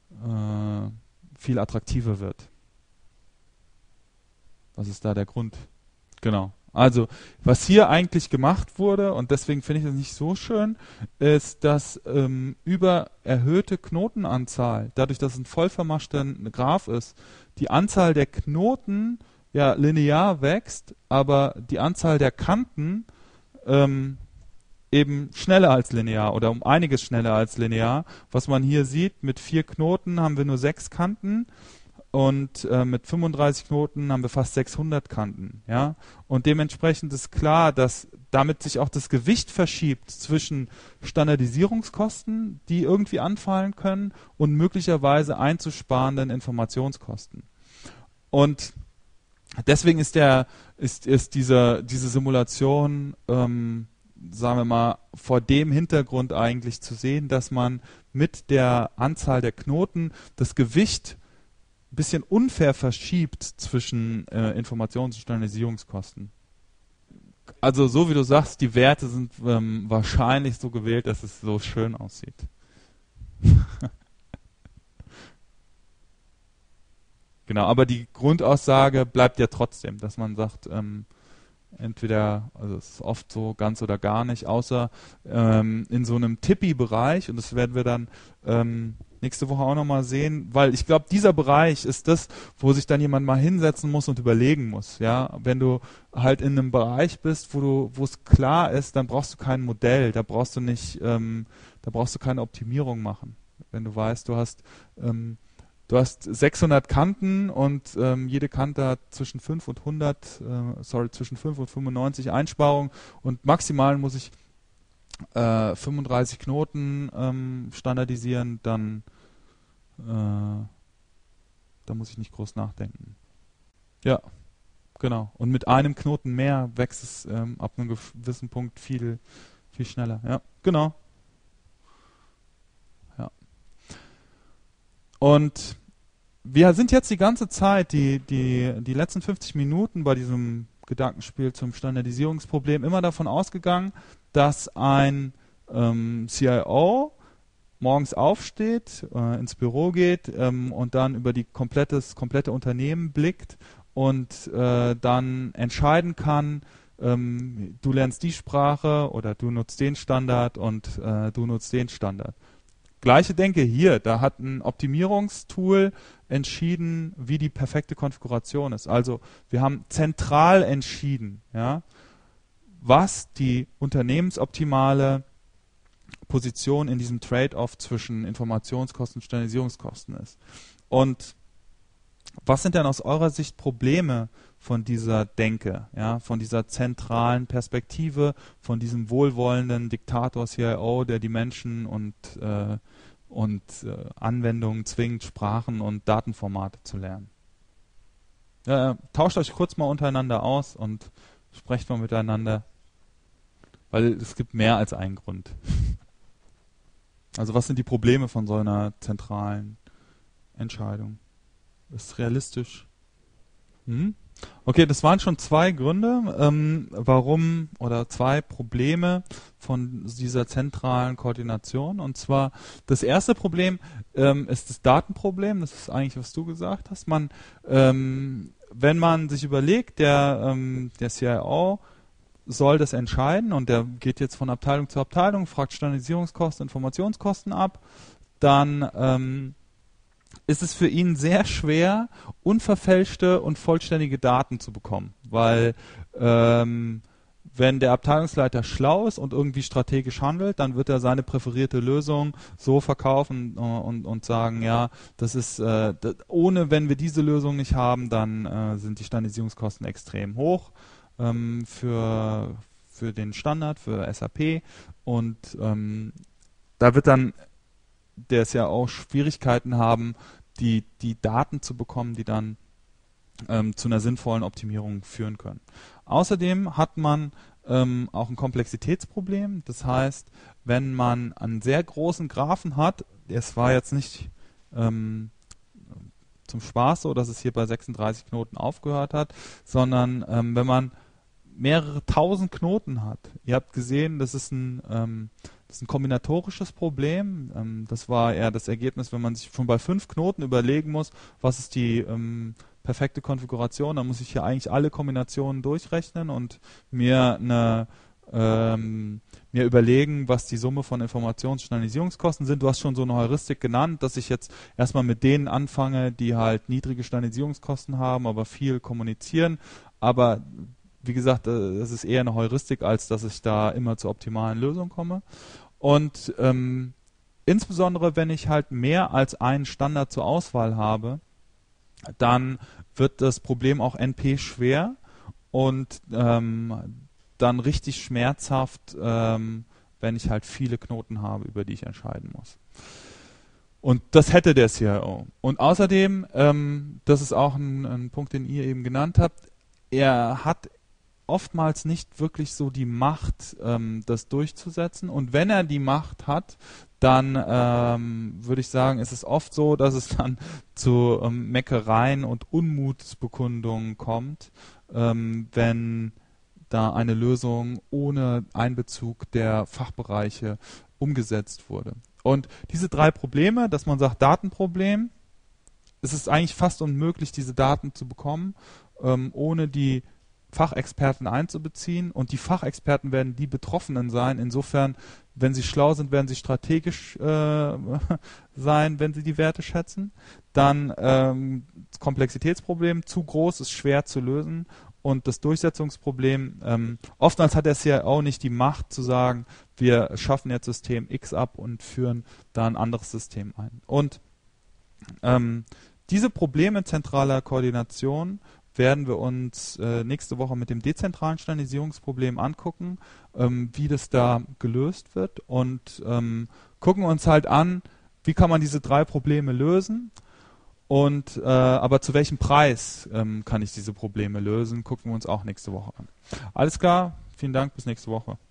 viel attraktiver wird? Was ist da der Grund? Genau. Also, was hier eigentlich gemacht wurde, und deswegen finde ich das nicht so schön, ist, dass über erhöhte Knotenanzahl, dadurch, dass es ein voll vermaschter Graph ist, die Anzahl der Knoten ja linear wächst, aber die Anzahl der Kanten eben schneller als linear oder um einiges schneller als linear. Was man hier sieht, mit 4 Knoten haben wir nur 6 Kanten. Und mit 35 Knoten haben wir fast 600 Kanten. Ja? Und dementsprechend ist klar, dass damit sich auch das Gewicht verschiebt zwischen Standardisierungskosten, die irgendwie anfallen können, und möglicherweise einzusparenden Informationskosten. Und deswegen ist diese Simulation, sagen wir mal, vor dem Hintergrund eigentlich zu sehen, dass man mit der Anzahl der Knoten das Gewicht ein bisschen unfair verschiebt zwischen Informations- und Standardisierungskosten. Also so wie du sagst, die Werte sind wahrscheinlich so gewählt, dass es so schön aussieht. Genau, aber die Grundaussage bleibt ja trotzdem, dass man sagt, entweder, also es ist oft so ganz oder gar nicht, außer in so einem Tippi-Bereich, und das werden wir dann nächste Woche auch nochmal sehen, weil ich glaube, dieser Bereich ist das, wo sich dann jemand mal hinsetzen muss und überlegen muss. Ja, wenn du halt in einem Bereich bist, wo es klar ist, dann brauchst du kein Modell, da brauchst du nicht, da brauchst du keine Optimierung machen. Wenn du weißt, du hast 600 Kanten und jede Kante hat zwischen 5 und 95 Einsparungen, und maximal muss ich 35 Knoten standardisieren, dann muss ich nicht groß nachdenken. Ja, genau. Und mit einem Knoten mehr wächst es ab einem gewissen Punkt viel, viel schneller. Ja, genau. Ja. Und wir sind jetzt die ganze Zeit, die letzten 50 Minuten bei diesem Gedankenspiel zum Standardisierungsproblem immer davon ausgegangen, dass ein CIO morgens aufsteht, ins Büro geht und dann über die komplette Unternehmen blickt und dann entscheiden kann, du lernst die Sprache oder du nutzt den Standard und du nutzt den Standard. Gleiche Denke hier, da hat ein Optimierungstool entschieden, wie die perfekte Konfiguration ist. Also wir haben zentral entschieden, ja, was die unternehmensoptimale Position in diesem Trade-off zwischen Informationskosten und Standardisierungskosten ist. Und was sind denn aus eurer Sicht Probleme von dieser Denke, ja, von dieser zentralen Perspektive, von diesem wohlwollenden Diktator CIO, der die Menschen und Anwendungen zwingt, Sprachen und Datenformate zu lernen? Tauscht euch kurz mal untereinander aus und sprecht mal miteinander, weil es gibt mehr als einen Grund. Also was sind die Probleme von so einer zentralen Entscheidung? Ist realistisch? Okay, das waren schon zwei Gründe, warum, oder zwei Probleme von dieser zentralen Koordination. Und zwar das erste Problem ist das Datenproblem. Das ist eigentlich, was du gesagt hast. Wenn man sich überlegt, der CIO soll das entscheiden und der geht jetzt von Abteilung zu Abteilung, fragt Standardisierungskosten, Informationskosten ab, dann ist es für ihn sehr schwer, unverfälschte und vollständige Daten zu bekommen, weil wenn der Abteilungsleiter schlau ist und irgendwie strategisch handelt, dann wird er seine präferierte Lösung so verkaufen und sagen, ja, das ist wenn wir diese Lösung nicht haben, dann sind die Standardisierungskosten extrem hoch für den Standard, für SAP, und da wird dann der es ja auch Schwierigkeiten haben, die Daten zu bekommen, die dann zu einer sinnvollen Optimierung führen können. Außerdem hat man auch ein Komplexitätsproblem. Das heißt, wenn man einen sehr großen Graphen hat, es war jetzt nicht zum Spaß so, dass es hier bei 36 Knoten aufgehört hat, sondern wenn man mehrere tausend Knoten hat. Ihr habt gesehen, das ist ein kombinatorisches Problem. Das war eher das Ergebnis, wenn man sich schon bei 5 Knoten überlegen muss, was ist die perfekte Konfiguration, dann muss ich hier eigentlich alle Kombinationen durchrechnen und mir überlegen, was die Summe von Informations- und Standardisierungskosten sind. Du hast schon so eine Heuristik genannt, dass ich jetzt erstmal mit denen anfange, die halt niedrige Standardisierungskosten haben, aber viel kommunizieren. Aber wie gesagt, das ist eher eine Heuristik, als dass ich da immer zur optimalen Lösung komme. Und insbesondere, wenn ich halt mehr als einen Standard zur Auswahl habe, dann wird das Problem auch NP schwer und dann richtig schmerzhaft, wenn ich halt viele Knoten habe, über die ich entscheiden muss. Und das hätte der CIO. Und außerdem, das ist auch ein Punkt, den ihr eben genannt habt, er hat oftmals nicht wirklich so die Macht, das durchzusetzen. Und wenn er die Macht hat, dann würde ich sagen, ist es oft so, dass es dann zu Meckereien und Unmutsbekundungen kommt, wenn da eine Lösung ohne Einbezug der Fachbereiche umgesetzt wurde. Und diese 3 Probleme, dass man sagt, Datenproblem, es ist eigentlich fast unmöglich, diese Daten zu bekommen, ohne die Fachexperten einzubeziehen, und die Fachexperten werden die Betroffenen sein. Insofern, wenn sie schlau sind, werden sie strategisch sein, wenn sie die Werte schätzen. Dann das Komplexitätsproblem, zu groß, ist schwer zu lösen, und das Durchsetzungsproblem, oftmals hat der CIO nicht die Macht zu sagen, wir schaffen jetzt System X ab und führen da ein anderes System ein. Und diese Probleme zentraler Koordination werden wir uns nächste Woche mit dem dezentralen Standardisierungsproblem angucken, wie das da gelöst wird, und gucken uns halt an, wie kann man diese 3 Probleme lösen, und aber zu welchem Preis kann ich diese Probleme lösen, gucken wir uns auch nächste Woche an. Alles klar, vielen Dank, bis nächste Woche.